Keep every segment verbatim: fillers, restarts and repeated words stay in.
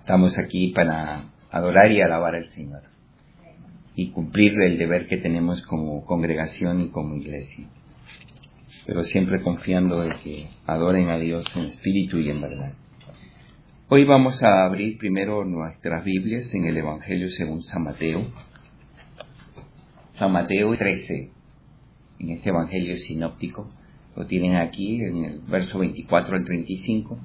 Estamos aquí para adorar y alabar al Señor y cumplir el deber que tenemos como congregación y como iglesia, pero siempre confiando en que adoren a Dios en espíritu y en verdad. Hoy vamos a abrir primero nuestras Biblias en el Evangelio según San Mateo, San Mateo trece, en este Evangelio sinóptico. Lo tienen aquí en el verso veinticuatro al treinta y cinco.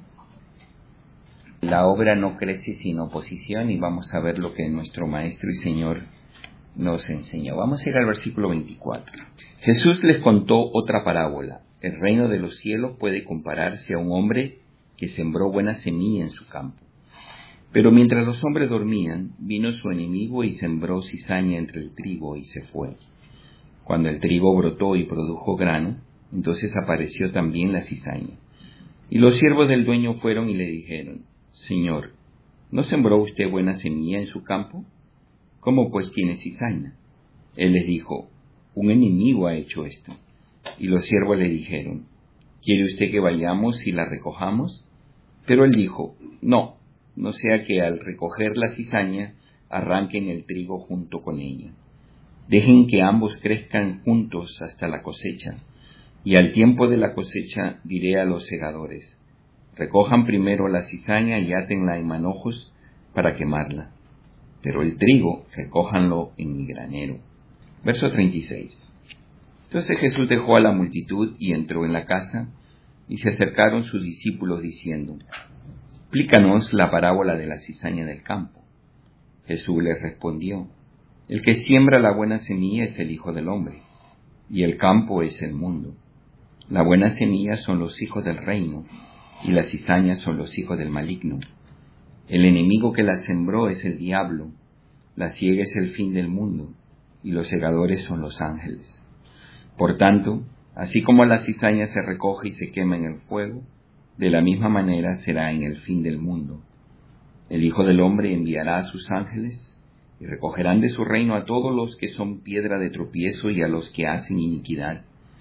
La obra no crece sin oposición, y vamos a ver lo que nuestro Maestro y Señor nos enseñó. Vamos a ir al versículo veinticuatro. Jesús les contó otra parábola. El reino de los cielos puede compararse a un hombre que sembró buena semilla en su campo. Pero mientras los hombres dormían, vino su enemigo y sembró cizaña entre el trigo y se fue. Cuando el trigo brotó y produjo grano, entonces apareció también la cizaña. Y los siervos del dueño fueron y le dijeron: Señor, ¿no sembró usted buena semilla en su campo? ¿Cómo pues tiene cizaña? Él les dijo: un enemigo ha hecho esto. Y los siervos le dijeron: ¿quiere usted que vayamos y la recojamos? Pero él dijo: no, no sea que al recoger la cizaña arranquen el trigo junto con ella. Dejen que ambos crezcan juntos hasta la cosecha, y al tiempo de la cosecha diré a los segadores: recojan primero la cizaña y átenla en manojos para quemarla, pero el trigo recójanlo en mi granero. Verso treinta y seis. Entonces Jesús dejó a la multitud y entró en la casa, y se acercaron sus discípulos diciendo: explícanos la parábola de la cizaña del campo. Jesús les respondió: el que siembra la buena semilla es el Hijo del Hombre, y el campo es el mundo. La buena semilla son los hijos del reino, y las cizañas son los hijos del maligno. El enemigo que la sembró es el diablo, la siega es el fin del mundo, y los segadores son los ángeles. Por tanto, así como la cizaña se recoge y se quema en el fuego, de la misma manera será en el fin del mundo. El Hijo del Hombre enviará a sus ángeles, y recogerán de su reino a todos los que son piedra de tropiezo y a los que hacen iniquidad,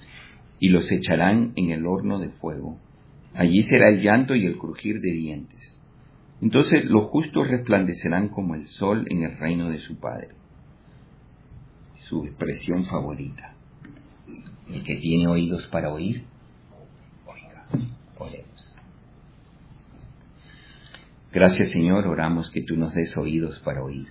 y los echarán en el horno de fuego. Allí será el llanto y el crujir de dientes. Entonces los justos resplandecerán como el sol en el reino de su Padre. Su expresión favorita: el que tiene oídos para oír, oiga. Oremos. Gracias, Señor, oramos que tú nos des oídos para oír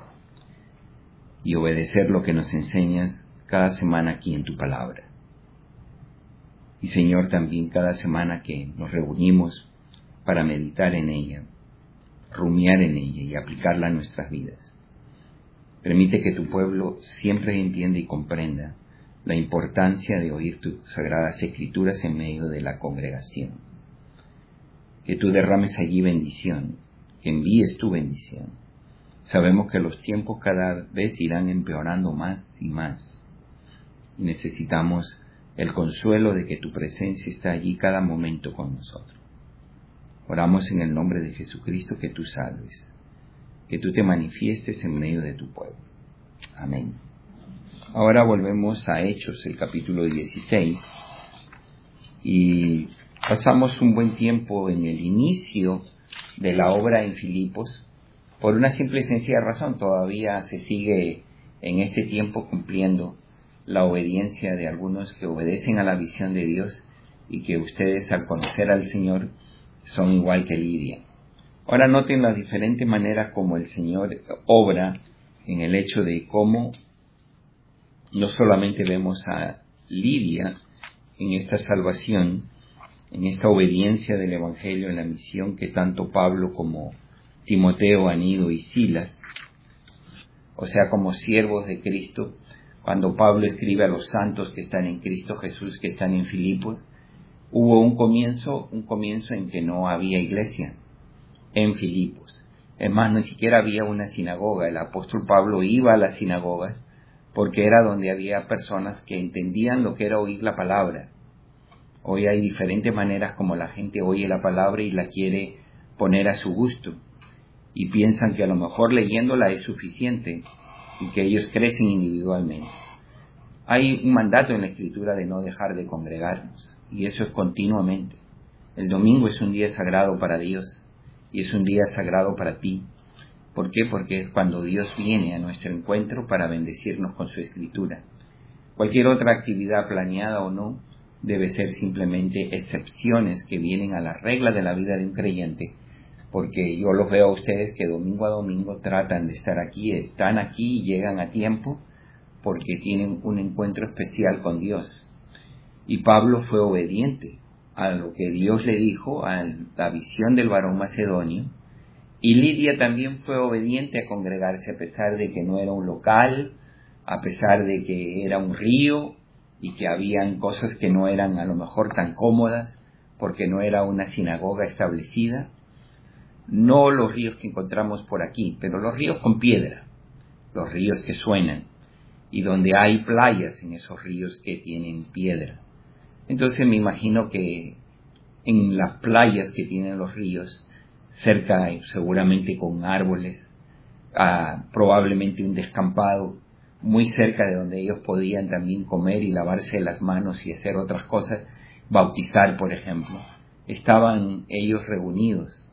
y obedecer lo que nos enseñas cada semana aquí en tu palabra. Y, Señor, también cada semana que nos reunimos para meditar en ella, rumiar en ella y aplicarla a nuestras vidas. Permite que tu pueblo siempre entienda y comprenda la importancia de oír tus sagradas escrituras en medio de la congregación. Que tú derrames allí bendición, que envíes tu bendición. Sabemos que los tiempos cada vez irán empeorando más y más, y necesitamos el consuelo de que tu presencia está allí cada momento con nosotros. Oramos en el nombre de Jesucristo, que tú salves, que tú te manifiestes en medio de tu pueblo. Amén. Ahora volvemos a Hechos, el capítulo dieciséis, y pasamos un buen tiempo en el inicio de la obra en Filipos, por una simple y sencilla razón: todavía se sigue en este tiempo cumpliendo la obediencia de algunos que obedecen a la visión de Dios, y que ustedes, al conocer al Señor, son igual que Lidia. Ahora noten las diferentes maneras como el Señor obra en el hecho de cómo no solamente vemos a Lidia en esta salvación, en esta obediencia del Evangelio, en la misión que tanto Pablo como Timoteo han ido, y Silas, o sea, como siervos de Cristo. Cuando Pablo escribe a los santos que están en Cristo Jesús, que están en Filipos, hubo un comienzo, un comienzo en que no había iglesia en Filipos. Es más, ni siquiera había una sinagoga. El apóstol Pablo iba a las sinagogas porque era donde había personas que entendían lo que era oír la palabra. Hoy hay diferentes maneras como la gente oye la palabra y la quiere poner a su gusto, y piensan que a lo mejor leyéndola es suficiente y que ellos crecen individualmente. Hay un mandato en la Escritura de no dejar de congregarnos, y eso es continuamente. El domingo es un día sagrado para Dios, y es un día sagrado para ti. ¿Por qué? Porque es cuando Dios viene a nuestro encuentro para bendecirnos con su escritura. Cualquier otra actividad planeada o no debe ser simplemente excepciones que vienen a la regla de la vida de un creyente, porque yo los veo a ustedes que domingo a domingo tratan de estar aquí, están aquí y llegan a tiempo porque tienen un encuentro especial con Dios. Y Pablo fue obediente a lo que Dios le dijo, a la visión del varón macedonio, y Lidia también fue obediente a congregarse a pesar de que no era un local, a pesar de que era un río y que habían cosas que no eran a lo mejor tan cómodas porque no era una sinagoga establecida. No los ríos que encontramos por aquí, pero los ríos con piedra, los ríos que suenan, y donde hay playas en esos ríos que tienen piedra. Entonces me imagino que en las playas que tienen los ríos, cerca seguramente con árboles, ah, probablemente un descampado, muy cerca de donde ellos podían también comer y lavarse las manos y hacer otras cosas, bautizar por ejemplo, estaban ellos reunidos.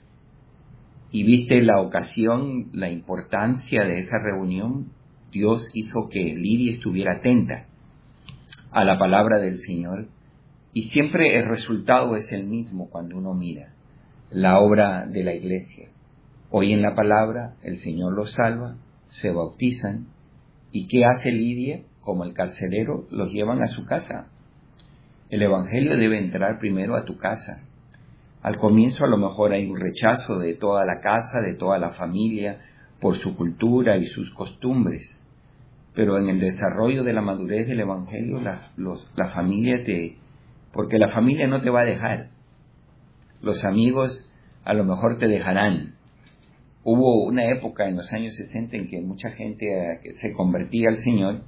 Y viste la ocasión, la importancia de esa reunión. Dios hizo que Lidia estuviera atenta a la palabra del Señor, y siempre el resultado es el mismo cuando uno mira la obra de la iglesia. Oyen la palabra, el Señor los salva, se bautizan, ¿y qué hace Lidia? Como el carcelero, los llevan a su casa. El evangelio debe entrar primero a tu casa. Al comienzo a lo mejor hay un rechazo de toda la casa, de toda la familia, por su cultura y sus costumbres. Pero en el desarrollo de la madurez del evangelio, la, los, la familia te... porque la familia no te va a dejar. Los amigos a lo mejor te dejarán. Hubo una época en los años sesenta en que mucha gente se convertía al Señor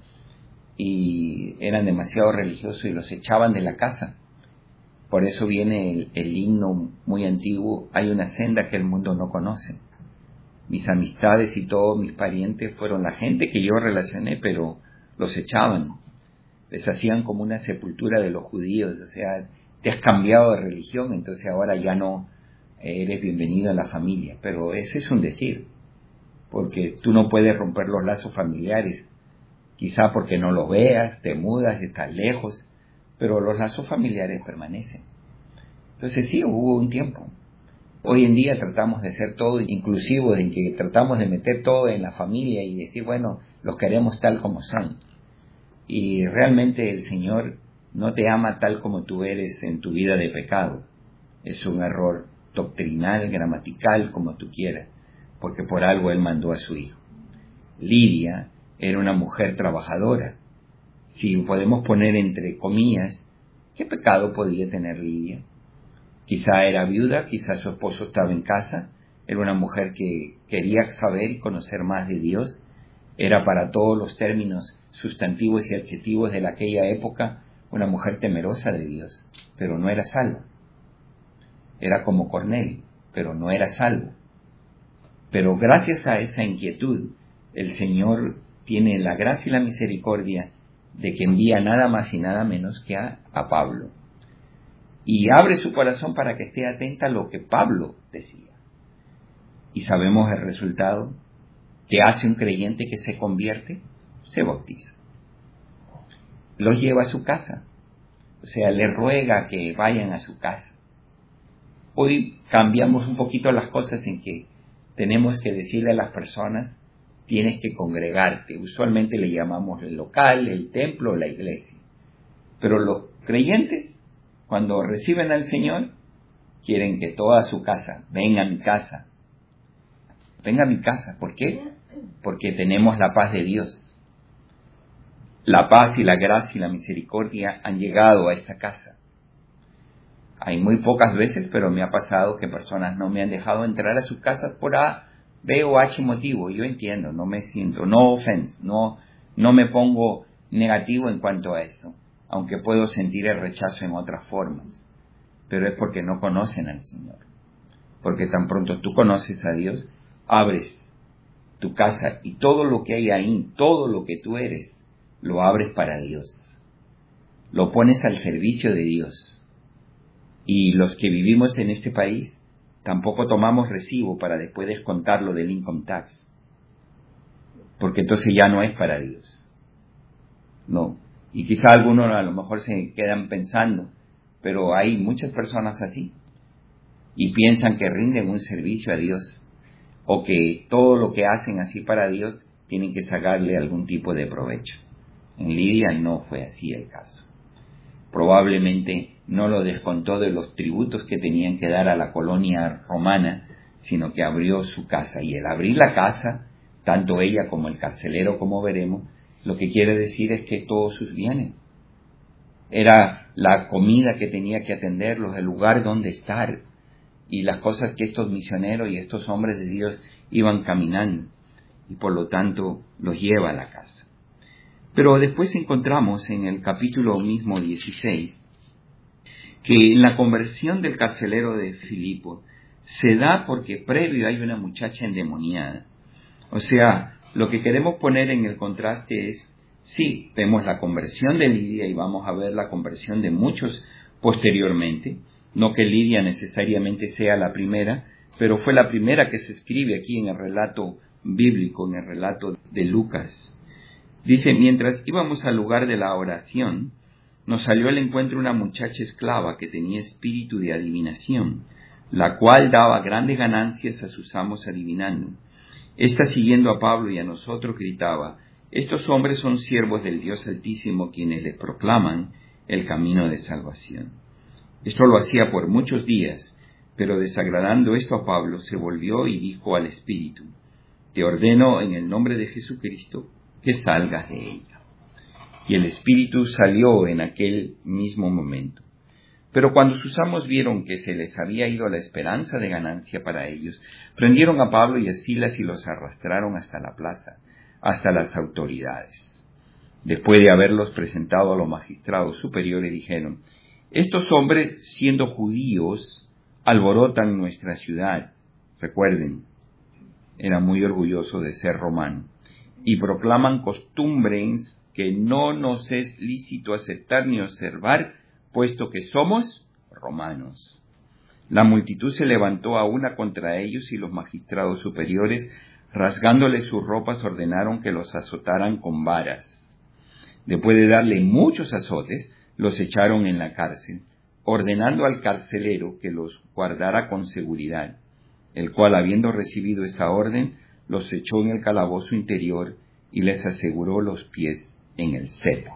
y eran demasiado religiosos y los echaban de la casa. Por eso viene el, el himno muy antiguo, hay una senda que el mundo no conoce. Mis amistades y todos mis parientes fueron la gente que yo relacioné, pero los echaban. Les hacían como una sepultura de los judíos, o sea, te has cambiado de religión, entonces ahora ya no eres bienvenido a la familia. Pero ese es un decir, porque tú no puedes romper los lazos familiares, quizá porque no los veas, te mudas, estás lejos, pero los lazos familiares permanecen. Entonces sí, hubo un tiempo. Hoy en día tratamos de ser todo inclusivos, en que tratamos de meter todo en la familia y decir, bueno, los queremos tal como son. Y realmente el Señor no te ama tal como tú eres en tu vida de pecado. Es un error doctrinal, gramatical, como tú quieras, porque por algo Él mandó a su Hijo. Lidia era una mujer trabajadora. Si podemos poner entre comillas, ¿qué pecado podía tener Lidia? Quizá era viuda, quizá su esposo estaba en casa, era una mujer que quería saber y conocer más de Dios, era para todos los términos sustantivos y adjetivos de aquella época una mujer temerosa de Dios, pero no era salva. Era como Cornelio, pero no era salvo. Pero gracias a esa inquietud, el Señor tiene la gracia y la misericordia de que envía nada más y nada menos que a, a Pablo. Y abre su corazón para que esté atenta a lo que Pablo decía. Y sabemos el resultado. ¿Qué hace un creyente que se convierte? Se bautiza. Los lleva a su casa. O sea, le ruega que vayan a su casa. Hoy cambiamos un poquito las cosas en que tenemos que decirle a las personas, tienes que congregarte. Usualmente le llamamos el local, el templo, la iglesia. Pero los creyentes, cuando reciben al Señor, quieren que toda su casa venga a mi casa. Venga a mi casa. ¿Por qué? Porque tenemos la paz de Dios. La paz y la gracia y la misericordia han llegado a esta casa. Hay muy pocas veces, pero me ha pasado que personas no me han dejado entrar a sus casas por A, B o H motivo. Yo entiendo, no me siento, no offense, no, no me pongo negativo en cuanto a eso, aunque puedo sentir el rechazo en otras formas. Pero es porque no conocen al Señor. Porque tan pronto tú conoces a Dios, abres tu casa y todo lo que hay ahí, todo lo que tú eres, lo abres para Dios. Lo pones al servicio de Dios. Y los que vivimos en este país tampoco tomamos recibo para después descontarlo del income tax, porque entonces ya no es para Dios. No. Y quizá algunos a lo mejor se quedan pensando, pero hay muchas personas así, y piensan que rinden un servicio a Dios, o que todo lo que hacen así para Dios tienen que sacarle algún tipo de provecho. En Lidia no fue así el caso. Probablemente no lo descontó de los tributos que tenían que dar a la colonia romana, sino que abrió su casa. Y el abrir la casa, tanto ella como el carcelero, como veremos, lo que quiere decir es que todos sus bienes. Era la comida que tenía que atenderlos, el lugar donde estar, y las cosas que estos misioneros y estos hombres de Dios iban caminando, y por lo tanto los lleva a la casa. Pero después encontramos en el capítulo mismo dieciséis, que en la conversión del carcelero de Filipo se da porque previo hay una muchacha endemoniada. O sea, lo que queremos poner en el contraste es, sí, vemos la conversión de Lidia y vamos a ver la conversión de muchos posteriormente, no que Lidia necesariamente sea la primera, pero fue la primera que se escribe aquí en el relato bíblico, en el relato de Lucas. Dice, mientras íbamos al lugar de la oración, nos salió al encuentro una muchacha esclava que tenía espíritu de adivinación, la cual daba grandes ganancias a sus amos adivinando. Esta, siguiendo a Pablo y a nosotros, gritaba, estos hombres son siervos del Dios Altísimo, quienes les proclaman el camino de salvación. Esto lo hacía por muchos días, pero desagradando esto a Pablo, se volvió y dijo al espíritu, te ordeno en el nombre de Jesucristo que salgas de ella. Y el espíritu salió en aquel mismo momento. Pero cuando sus amos vieron que se les había ido la esperanza de ganancia para ellos, prendieron a Pablo y a Silas y los arrastraron hasta la plaza, hasta las autoridades. Después de haberlos presentado a los magistrados superiores, dijeron, estos hombres, siendo judíos, alborotan nuestra ciudad. Recuerden, era muy orgulloso de ser romano. Y proclaman costumbres que no nos es lícito aceptar ni observar, puesto que somos romanos. La multitud se levantó a una contra ellos y los magistrados superiores, rasgándoles sus ropas, ordenaron que los azotaran con varas. Después de darle muchos azotes, los echaron en la cárcel, ordenando al carcelero que los guardara con seguridad, el cual, habiendo recibido esa orden, los echó en el calabozo interior y les aseguró los pies en el cepo,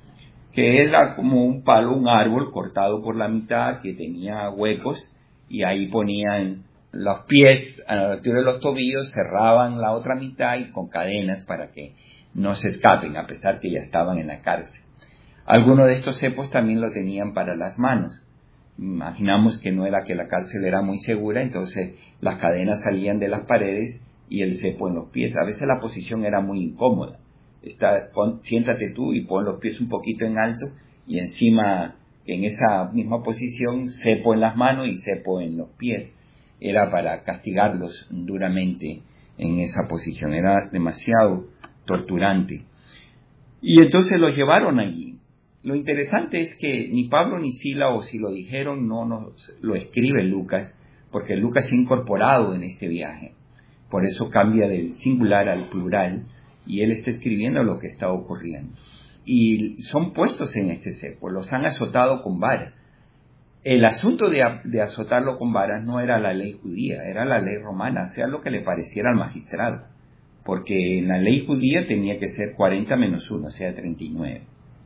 que era como un palo, un árbol cortado por la mitad que tenía huecos, y ahí ponían los pies a la altura de los tobillos, cerraban la otra mitad y con cadenas para que no se escapen, a pesar que ya estaban en la cárcel. Algunos de estos cepos también lo tenían para las manos. Imaginamos que no era que la cárcel era muy segura, entonces las cadenas salían de las paredes y el cepo en los pies. A veces la posición era muy incómoda. Está, pon, siéntate tú y pon los pies un poquito en alto y encima, en esa misma posición, cepo en las manos y cepo en los pies. Era para castigarlos duramente en esa posición. Era demasiado torturante. Y entonces los llevaron allí. Lo interesante es que ni Pablo ni Sila, o si lo dijeron, no nos lo escribe Lucas, porque Lucas se ha incorporado en este viaje. Por eso cambia del singular al plural, y él está escribiendo lo que está ocurriendo. Y son puestos en este cepo, los han azotado con vara. El asunto de, de azotarlo con varas no era la ley judía, era la ley romana, sea lo que le pareciera al magistrado. Porque en la ley judía tenía que ser cuarenta menos uno, o sea, treinta y nueve.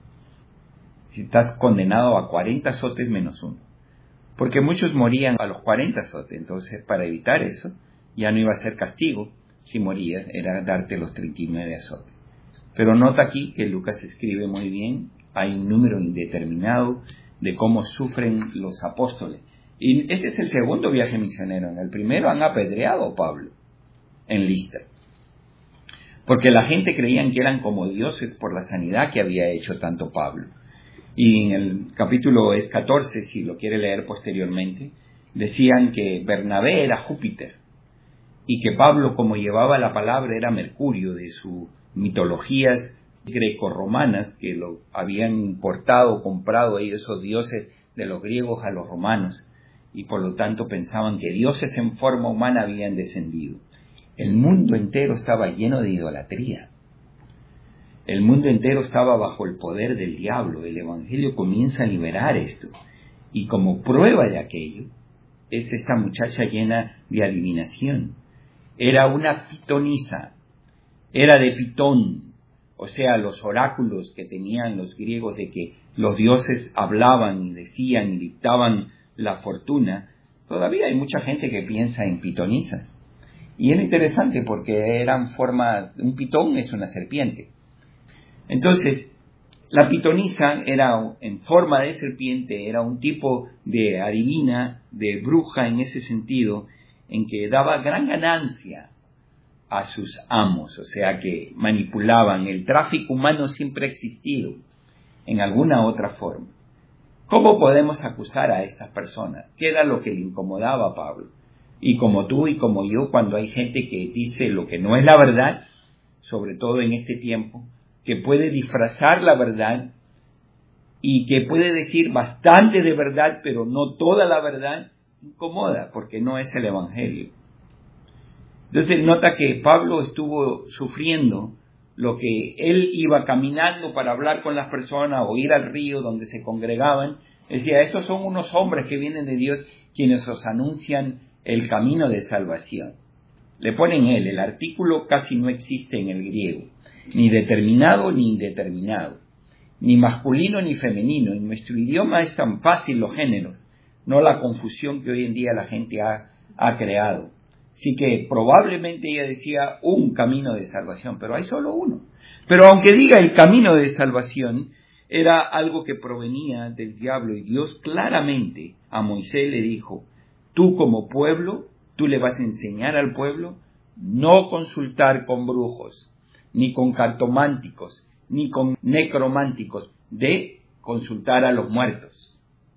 Si estás condenado a cuarenta azotes menos uno. Porque muchos morían a los cuarenta azotes, entonces para evitar eso, ya no iba a ser castigo si morías, era darte los treinta y nueve azotes. Pero nota aquí que Lucas escribe muy bien, hay un número indeterminado de cómo sufren los apóstoles. Y este es el segundo viaje misionero. En el primero han apedreado a Pablo en Listra, porque la gente creían que eran como dioses por la sanidad que había hecho tanto Pablo. Y en el capítulo es catorce, si lo quiere leer posteriormente, decían que Bernabé era Júpiter y que Pablo, como llevaba la palabra, era Mercurio, de sus mitologías greco-romanas que lo habían importado, comprado ahí esos dioses de los griegos a los romanos. y por lo tanto pensaban que dioses en forma humana habían descendido. El mundo entero estaba lleno de idolatría. El mundo entero estaba bajo el poder del diablo. El Evangelio comienza a liberar esto. Y como prueba de aquello, es esta muchacha llena de adivinación. Era una pitonisa, era de Pitón, o sea, los oráculos que tenían los griegos de que los dioses hablaban y decían y dictaban la fortuna. Todavía hay mucha gente que piensa en pitonisas. Y es interesante porque eran forma, un pitón es una serpiente. Entonces, la pitonisa era en forma de serpiente, era un tipo de adivina, de bruja en ese sentido, en que daba gran ganancia a sus amos, o sea que manipulaban. El tráfico humano siempre ha existido en alguna otra forma. ¿Cómo podemos acusar a estas personas? ¿Qué era lo que le incomodaba a Pablo? Y como tú y como yo, cuando hay gente que dice lo que no es la verdad, sobre todo en este tiempo, que puede disfrazar la verdad y que puede decir bastante de verdad, pero no toda la verdad, incomoda, porque no es el Evangelio. Entonces nota que Pablo estuvo sufriendo lo que él iba caminando para hablar con las personas o ir al río donde se congregaban. Decía, estos son unos hombres que vienen de Dios quienes os anuncian el camino de salvación. Le ponen él, el artículo casi no existe en el griego, ni determinado ni indeterminado, ni masculino ni femenino. En nuestro idioma es tan fácil los géneros, no la confusión que hoy en día la gente ha, ha creado. Así que probablemente ella decía un camino de salvación, pero hay solo uno. Pero aunque diga el camino de salvación, era algo que provenía del diablo, y Dios claramente a Moisés le dijo, tú como pueblo, tú le vas a enseñar al pueblo no consultar con brujos, ni con cartománticos, ni con necrománticos, de consultar a los muertos.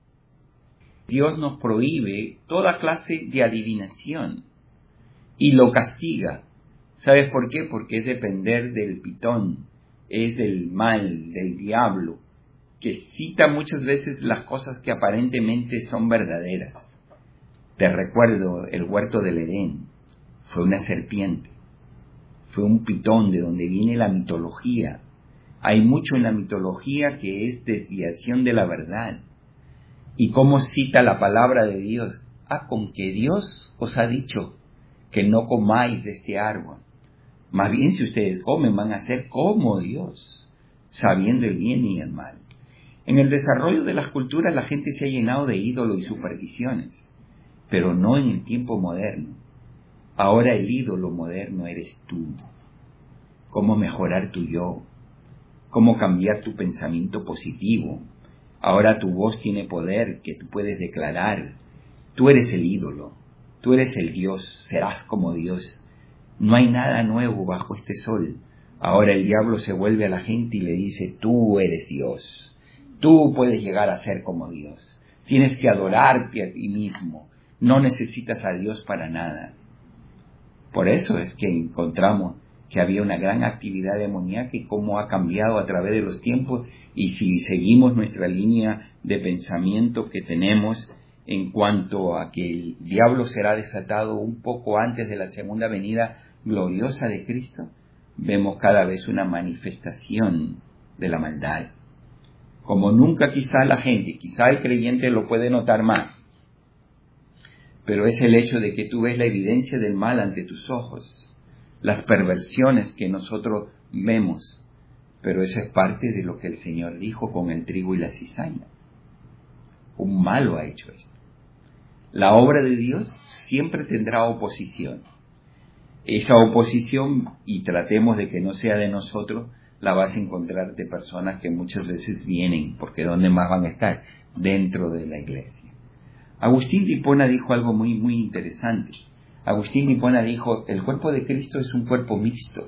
Dios nos prohíbe toda clase de adivinación y lo castiga. ¿Sabes por qué? Porque es depender del pitón, es del mal, del diablo, que cita muchas veces las cosas que aparentemente son verdaderas. Te recuerdo el huerto del Edén, fue una serpiente, fue un pitón de donde viene la mitología. Hay mucho en la mitología que es desviación de la verdad. ¿Y cómo cita la palabra de Dios? Ah, con que Dios os ha dicho que no comáis de este árbol. Más bien si ustedes comen van a ser como Dios, sabiendo el bien y el mal. En el desarrollo de las culturas la gente se ha llenado de ídolos y supersticiones, pero no en el tiempo moderno. Ahora el ídolo moderno eres tú. ¿Cómo mejorar tu yo? ¿Cómo cambiar tu pensamiento positivo? Ahora tu voz tiene poder que tú puedes declarar. Tú eres el ídolo, tú eres el Dios, serás como Dios. No hay nada nuevo bajo este sol. Ahora el diablo se vuelve a la gente y le dice, tú eres Dios, tú puedes llegar a ser como Dios. Tienes que adorarte a ti mismo, no necesitas a Dios para nada. Por eso es que encontramos que había una gran actividad demoníaca y cómo ha cambiado a través de los tiempos, y si seguimos nuestra línea de pensamiento que tenemos en cuanto a que el diablo será desatado un poco antes de la segunda venida gloriosa de Cristo, vemos cada vez una manifestación de la maldad. Como nunca quizá la gente, quizá el creyente lo puede notar más, pero es el hecho de que tú ves la evidencia del mal ante tus ojos, las perversiones que nosotros vemos, pero eso es parte de lo que el Señor dijo con el trigo y la cizaña. Un malo ha hecho esto. La obra de Dios siempre tendrá oposición. Esa oposición, y tratemos de que no sea de nosotros, la vas a encontrar de personas que muchas veces vienen, porque ¿dónde más van a estar? Dentro de la iglesia. Agustín de Hipona dijo algo muy, muy interesante. Agustín de Hipona dijo, el cuerpo de Cristo es un cuerpo mixto.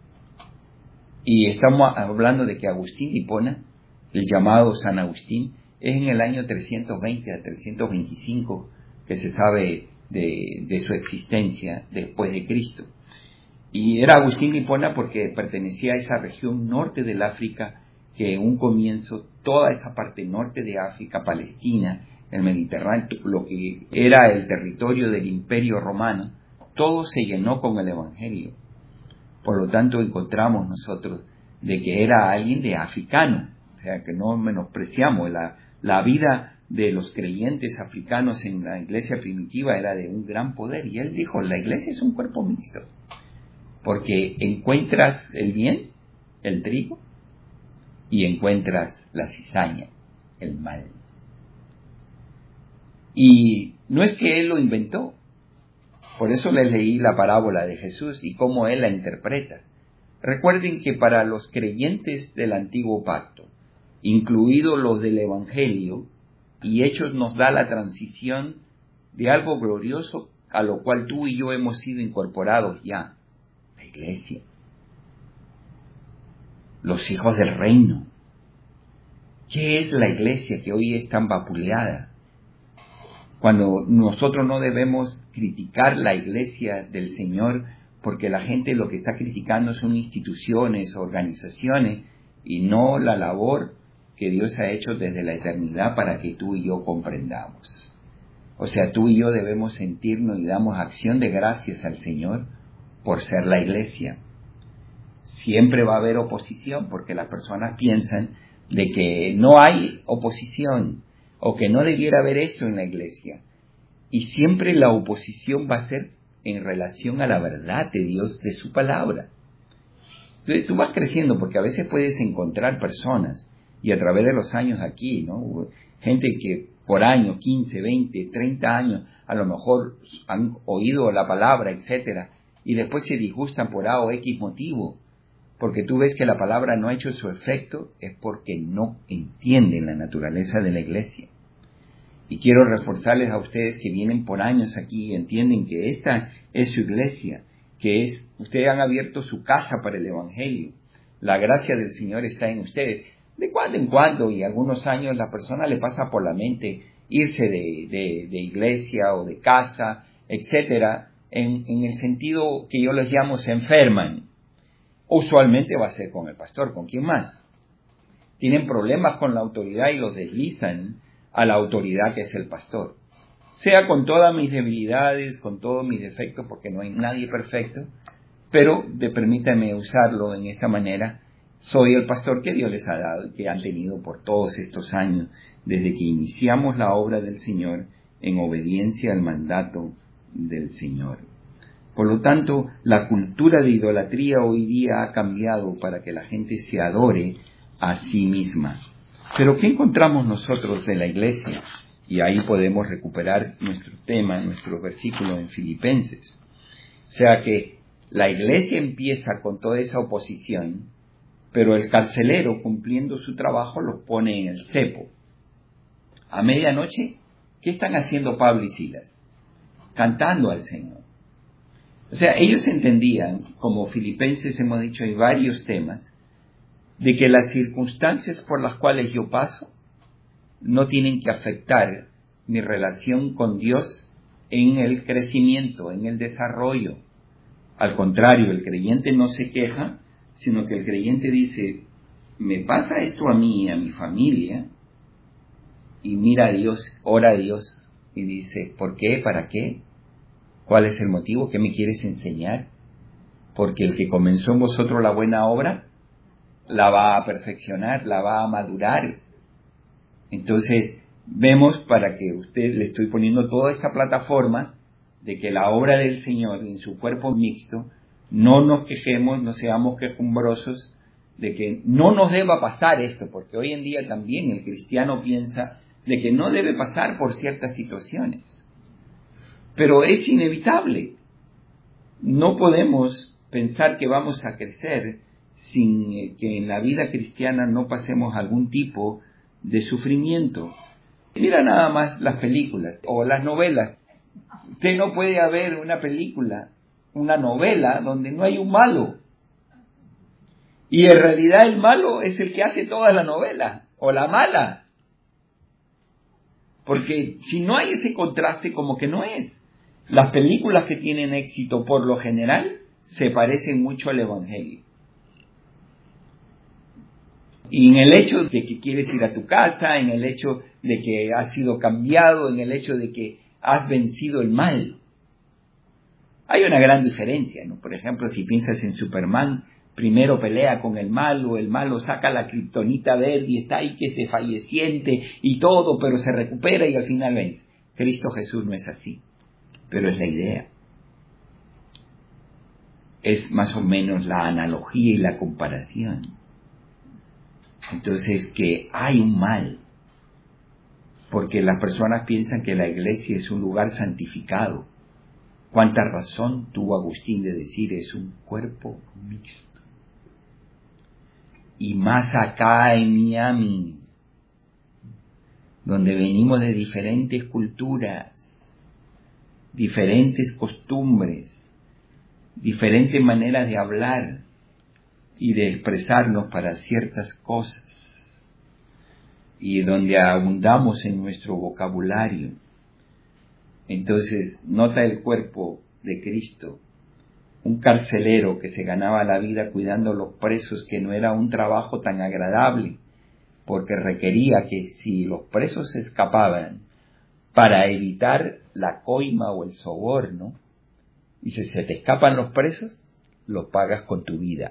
Y estamos hablando de que Agustín de Hipona, el llamado San Agustín, es en el año trescientos veinte a trescientos veinticinco que se sabe de, de su existencia después de Cristo. Y era Agustín de Hipona porque pertenecía a esa región norte del África, que en un comienzo toda esa parte norte de África, Palestina, el Mediterráneo, lo que era el territorio del Imperio Romano, todo se llenó con el Evangelio. Por lo tanto, encontramos nosotros de que era alguien de africano, o sea, que no menospreciamos. La, la vida de los creyentes africanos en la iglesia primitiva era de un gran poder, y él dijo, la iglesia es un cuerpo mixto, porque encuentras el bien, el trigo, y encuentras la cizaña, el mal. Y no es que él lo inventó, por eso les leí la parábola de Jesús y cómo él la interpreta. Recuerden que para los creyentes del antiguo pacto, incluidos los del Evangelio, y Hechos nos da la transición de algo glorioso a lo cual tú y yo hemos sido incorporados ya, la iglesia, los hijos del reino. ¿Qué es la iglesia que hoy es tan vapuleada? Cuando nosotros no debemos criticar la iglesia del Señor, porque la gente lo que está criticando son instituciones, organizaciones, y no la labor que Dios ha hecho desde la eternidad para que tú y yo comprendamos. O sea, tú y yo debemos sentirnos y damos acción de gracias al Señor por ser la iglesia. Siempre va a haber oposición, porque las personas piensan de que no hay oposición, o que no debiera haber eso en la iglesia. Y siempre la oposición va a ser en relación a la verdad de Dios, de su palabra. Entonces tú vas creciendo, porque a veces puedes encontrar personas, y a través de los años aquí, ¿no? Gente que por años, quince, veinte, treinta años, a lo mejor han oído la palabra, etcétera, y después se disgustan por A o X motivo, porque tú ves que la palabra no ha hecho su efecto, es porque no entienden la naturaleza de la iglesia. Y quiero reforzarles a ustedes que vienen por años aquí y entienden que esta es su iglesia, que es, ustedes han abierto su casa para el Evangelio. La gracia del Señor está en ustedes. De cuando en cuando, y algunos años, la persona le pasa por la mente irse de, de, de iglesia o de casa, etcétera, en, en el sentido que yo les llamo se enferman. Usualmente va a ser con el pastor, ¿con quién más? Tienen problemas con la autoridad y los deslizan a la autoridad que es el pastor. Sea con todas mis debilidades, con todos mis defectos, porque no hay nadie perfecto, pero de, permítame usarlo en esta manera, soy el pastor que Dios les ha dado, que han tenido por todos estos años, desde que iniciamos la obra del Señor en obediencia al mandato del Señor. Por lo tanto, la cultura de idolatría hoy día ha cambiado para que la gente se adore a sí misma. Pero ¿qué encontramos nosotros de la iglesia? Y ahí podemos recuperar nuestro tema, nuestro versículo en Filipenses. O sea que la iglesia empieza con toda esa oposición, pero el carcelero, cumpliendo su trabajo, los pone en el cepo. A medianoche, ¿qué están haciendo Pablo y Silas? Cantando al Señor. O sea, ellos entendían, como Filipenses hemos dicho, hay varios temas, de que las circunstancias por las cuales yo paso no tienen que afectar mi relación con Dios en el crecimiento, en el desarrollo. Al contrario, el creyente no se queja, sino que el creyente dice, me pasa esto a mí y a mi familia, y mira a Dios, ora a Dios, y dice, ¿por qué? ¿Para qué? ¿Cuál es el motivo? ¿Qué me quieres enseñar? Porque el que comenzó en vosotros la buena obra, la va a perfeccionar, la va a madurar. Entonces, vemos, para que usted le estoy poniendo toda esta plataforma, de que la obra del Señor en su cuerpo mixto, no nos quejemos, no seamos quejumbrosos, de que no nos deba pasar esto, porque hoy en día también el cristiano piensa de que no debe pasar por ciertas situaciones. Pero es inevitable. No podemos pensar que vamos a crecer sin que en la vida cristiana no pasemos algún tipo de sufrimiento. Mira nada más las películas o las novelas. Usted no puede haber una película, una novela donde no hay un malo. Y en realidad el malo es el que hace toda la novela, o la mala. Porque si no hay ese contraste, como que no es. Las películas que tienen éxito, por lo general, se parecen mucho al Evangelio. Y en el hecho de que quieres ir a tu casa, en el hecho de que has sido cambiado, en el hecho de que has vencido el mal. Hay una gran diferencia, ¿no? Por ejemplo, si piensas en Superman, primero pelea con el malo, el malo saca la kriptonita verde y está ahí que se falleciente y todo, pero se recupera y al final vence. Cristo Jesús no es así, pero es la idea. Es más o menos la analogía y la comparación. Entonces, que hay un mal, porque las personas piensan que la iglesia es un lugar santificado. Cuánta razón tuvo Agustín de decir es un cuerpo mixto. Y más acá en Miami, donde venimos de diferentes culturas, diferentes costumbres, diferentes maneras de hablar y de expresarnos para ciertas cosas, y donde abundamos en nuestro vocabulario. Entonces, nota el cuerpo de Cristo, un carcelero que se ganaba la vida cuidando a los presos, que no era un trabajo tan agradable, porque requería que si los presos se escapaban, para evitar la coima o el soborno, dice, se te escapan los presos, los pagas con tu vida.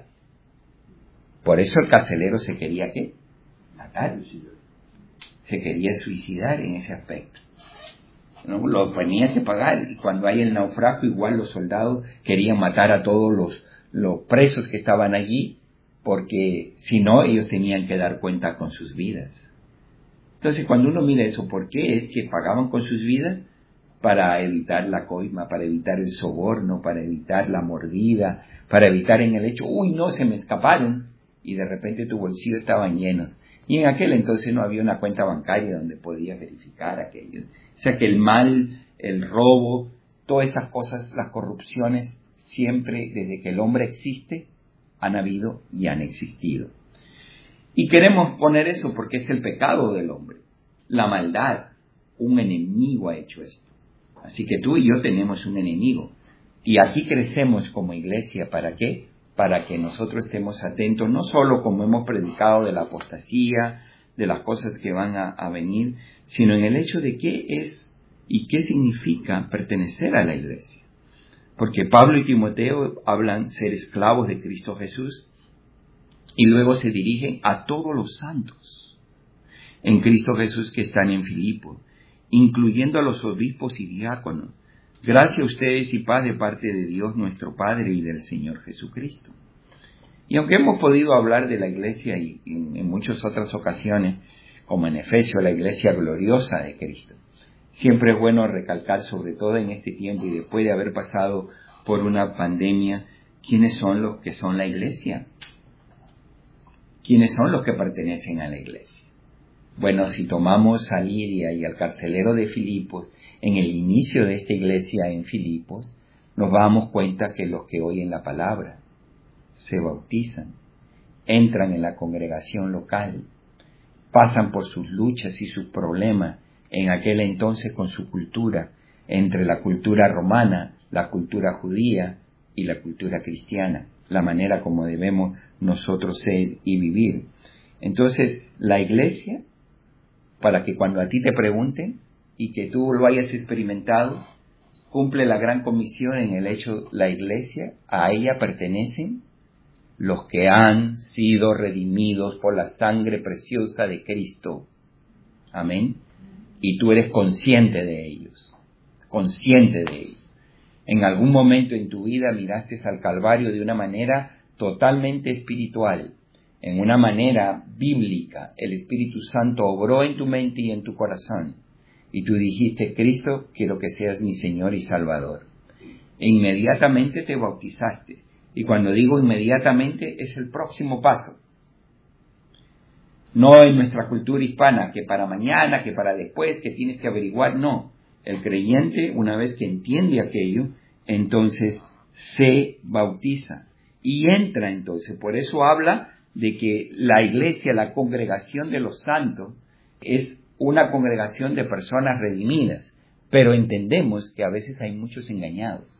Por eso el carcelero se quería, ¿qué? Matar, se quería suicidar en ese aspecto. ¿No? Lo tenía que pagar, y cuando hay el naufragio igual los soldados querían matar a todos los, los presos que estaban allí, porque si no ellos tenían que dar cuenta con sus vidas. Entonces cuando uno mira eso, ¿por qué es que pagaban con sus vidas? Para evitar la coima, para evitar el soborno, para evitar la mordida, para evitar en el hecho, uy no, se me escaparon, y de repente tu bolsillo estaban llenos. Y en aquel entonces no había una cuenta bancaria donde podías verificar aquello. O sea que el mal, el robo, todas esas cosas, las corrupciones, siempre desde que el hombre existe, han habido y han existido. Y queremos poner eso porque es el pecado del hombre, la maldad. Un enemigo ha hecho esto. Así que tú y yo tenemos un enemigo. Y aquí crecemos como iglesia, ¿para qué? Para que nosotros estemos atentos, no solo como hemos predicado de la apostasía, de las cosas que van a, a venir, sino en el hecho de qué es y qué significa pertenecer a la iglesia. Porque Pablo y Timoteo hablan ser esclavos de Cristo Jesús y luego se dirigen a todos los santos en Cristo Jesús que están en Filipos, incluyendo a los obispos y diáconos. Gracias a ustedes y paz de parte de Dios nuestro Padre y del Señor Jesucristo. Y aunque hemos podido hablar de la iglesia y, y en muchas otras ocasiones, como en Efesios, la iglesia gloriosa de Cristo, siempre es bueno recalcar, sobre todo en este tiempo y después de haber pasado por una pandemia, quiénes son los que son la iglesia, quiénes son los que pertenecen a la iglesia. Bueno, si tomamos a Lidia y al carcelero de Filipos en el inicio de esta iglesia en Filipos, nos damos cuenta que los que oyen la palabra se bautizan, entran en la congregación local, pasan por sus luchas y sus problemas en aquel entonces con su cultura, entre la cultura romana, la cultura judía y la cultura cristiana, la manera como debemos nosotros ser y vivir. Entonces, la iglesia, para que cuando a ti te pregunten y que tú lo hayas experimentado, cumple la gran comisión en el hecho, la iglesia, a ella pertenecen los que han sido redimidos por la sangre preciosa de Cristo. Amén. Y tú eres consciente de ellos, consciente de ellos. En algún momento en tu vida miraste al Calvario de una manera totalmente espiritual, en una manera bíblica. El Espíritu Santo obró en tu mente y en tu corazón. Y tú dijiste, Cristo, quiero que seas mi Señor y Salvador. E inmediatamente te bautizaste. Y cuando digo inmediatamente, es el próximo paso. No en nuestra cultura hispana, que para mañana, que para después, que tienes que averiguar. No. El creyente, una vez que entiende aquello, entonces se bautiza. Y entra entonces. Por eso habla de que la iglesia, la congregación de los santos, es una congregación de personas redimidas. Pero entendemos que a veces hay muchos engañados.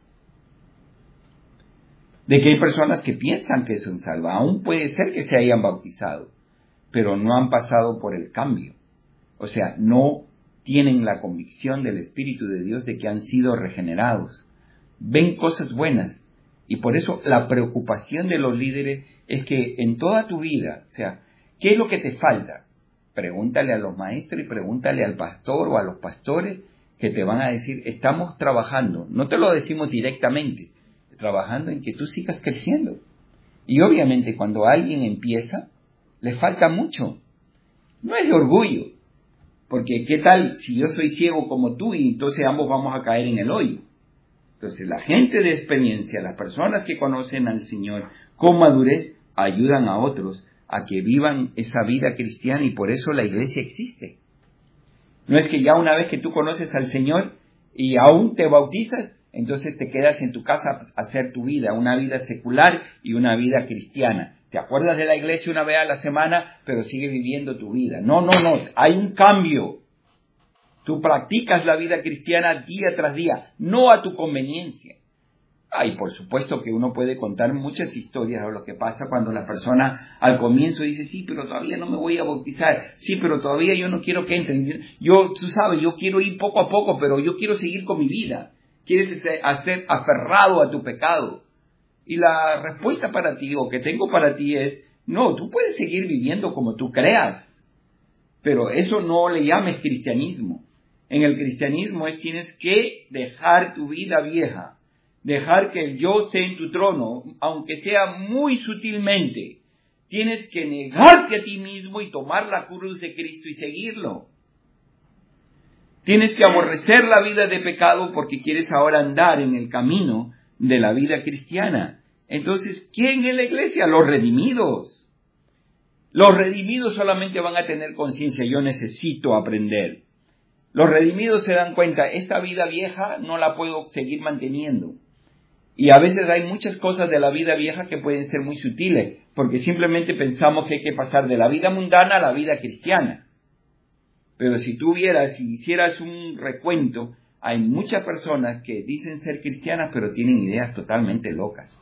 De que hay personas que piensan que son salvas. Aún puede ser que se hayan bautizado, pero no han pasado por el cambio. O sea, no tienen la convicción del Espíritu de Dios de que han sido regenerados. Ven cosas buenas. Y por eso la preocupación de los líderes es que en toda tu vida, o sea, ¿qué es lo que te falta? Pregúntale a los maestros y pregúntale al pastor o a los pastores que te van a decir, estamos trabajando. No te lo decimos directamente, trabajando en que tú sigas creciendo. Y obviamente cuando alguien empieza, le falta mucho. No es de orgullo, porque ¿qué tal si yo soy ciego como tú y entonces ambos vamos a caer en el hoyo? Entonces la gente de experiencia, las personas que conocen al Señor con madurez, ayudan a otros a que vivan esa vida cristiana y por eso la iglesia existe. No es que ya una vez que tú conoces al Señor y aún te bautizas, entonces te quedas en tu casa a hacer tu vida, una vida secular y una vida cristiana. Te acuerdas de la iglesia una vez a la semana, pero sigues viviendo tu vida. No, no, no, hay un cambio. Tú practicas la vida cristiana día tras día, no a tu conveniencia. Ay, por supuesto que uno puede contar muchas historias de lo que pasa cuando la persona al comienzo dice, sí, pero todavía no me voy a bautizar, sí, pero todavía yo no quiero que entren. Yo, tú sabes, yo quiero ir poco a poco, pero yo quiero seguir con mi vida. Quieres ser aferrado a tu pecado. Y la respuesta para ti, o que tengo para ti es, no, tú puedes seguir viviendo como tú creas, pero eso no le llames cristianismo. En el cristianismo es tienes que dejar tu vida vieja, dejar que el yo esté en tu trono, aunque sea muy sutilmente. Tienes que negarte a ti mismo y tomar la cruz de Cristo y seguirlo. Tienes que aborrecer la vida de pecado porque quieres ahora andar en el camino de la vida cristiana. Entonces, ¿quién en la iglesia? Los redimidos. Los redimidos solamente van a tener conciencia, yo necesito aprender. Los redimidos se dan cuenta, esta vida vieja no la puedo seguir manteniendo. Y a veces hay muchas cosas de la vida vieja que pueden ser muy sutiles, porque simplemente pensamos que hay que pasar de la vida mundana a la vida cristiana. Pero si tú vieras, si hicieras un recuento, hay muchas personas que dicen ser cristianas, pero tienen ideas totalmente locas.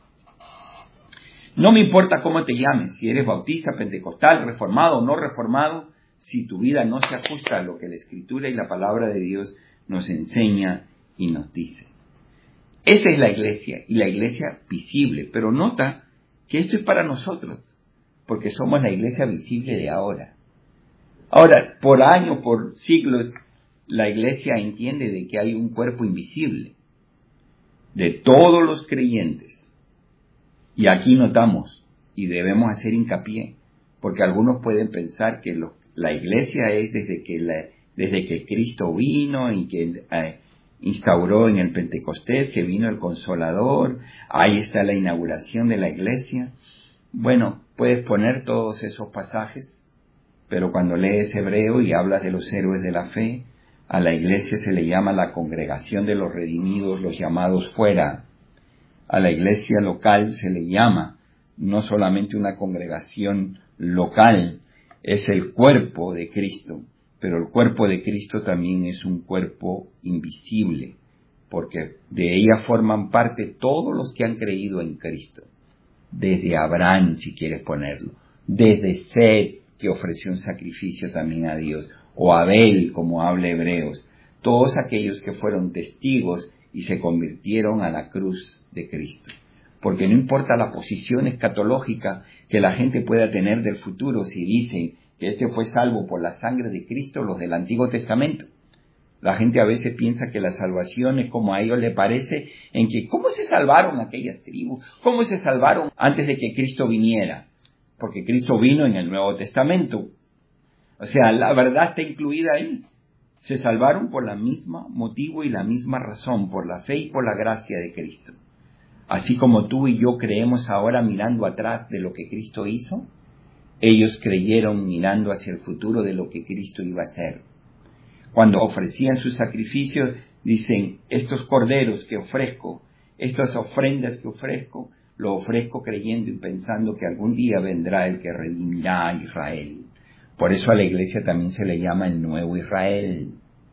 No me importa cómo te llames, si eres bautista, pentecostal, reformado o no reformado, si tu vida no se ajusta a lo que la Escritura y la Palabra de Dios nos enseña y nos dice. Esa es la iglesia, y la iglesia visible. Pero nota que esto es para nosotros, porque somos la iglesia visible de ahora. Ahora, por años, por siglos, la iglesia entiende de que hay un cuerpo invisible de todos los creyentes. Y aquí notamos, y debemos hacer hincapié, porque algunos pueden pensar que lo, la iglesia es desde que, la, desde que Cristo vino y que eh, instauró en el Pentecostés, que vino el Consolador, ahí está la inauguración de la iglesia. Bueno, puedes poner todos esos pasajes, pero cuando lees Hebreo y hablas de los héroes de la fe, a la iglesia se le llama la congregación de los redimidos, los llamados fuera. A la iglesia local se le llama no solamente una congregación local, es el cuerpo de Cristo, pero el cuerpo de Cristo también es un cuerpo invisible, porque de ella forman parte todos los que han creído en Cristo, desde Abraham, si quieres ponerlo, desde Seth, que ofreció un sacrificio también a Dios, o Abel, como habla Hebreos, todos aquellos que fueron testigos y se convirtieron a la cruz de Cristo. Porque no importa la posición escatológica que la gente pueda tener del futuro, si dicen que este fue salvo por la sangre de Cristo, los del Antiguo Testamento. La gente a veces piensa que la salvación es como a ellos les parece, en que ¿cómo se salvaron aquellas tribus? ¿Cómo se salvaron antes de que Cristo viniera? Porque Cristo vino en el Nuevo Testamento. O sea, la verdad está incluida ahí. Se salvaron por la misma motivo y la misma razón, por la fe y por la gracia de Cristo. Así como tú y yo creemos ahora mirando atrás de lo que Cristo hizo, ellos creyeron mirando hacia el futuro de lo que Cristo iba a hacer. Cuando ofrecían sus sacrificios, dicen, estos corderos que ofrezco, estas ofrendas que ofrezco, lo ofrezco creyendo y pensando que algún día vendrá el que redimirá a Israel. Por eso a la iglesia también se le llama el Nuevo Israel.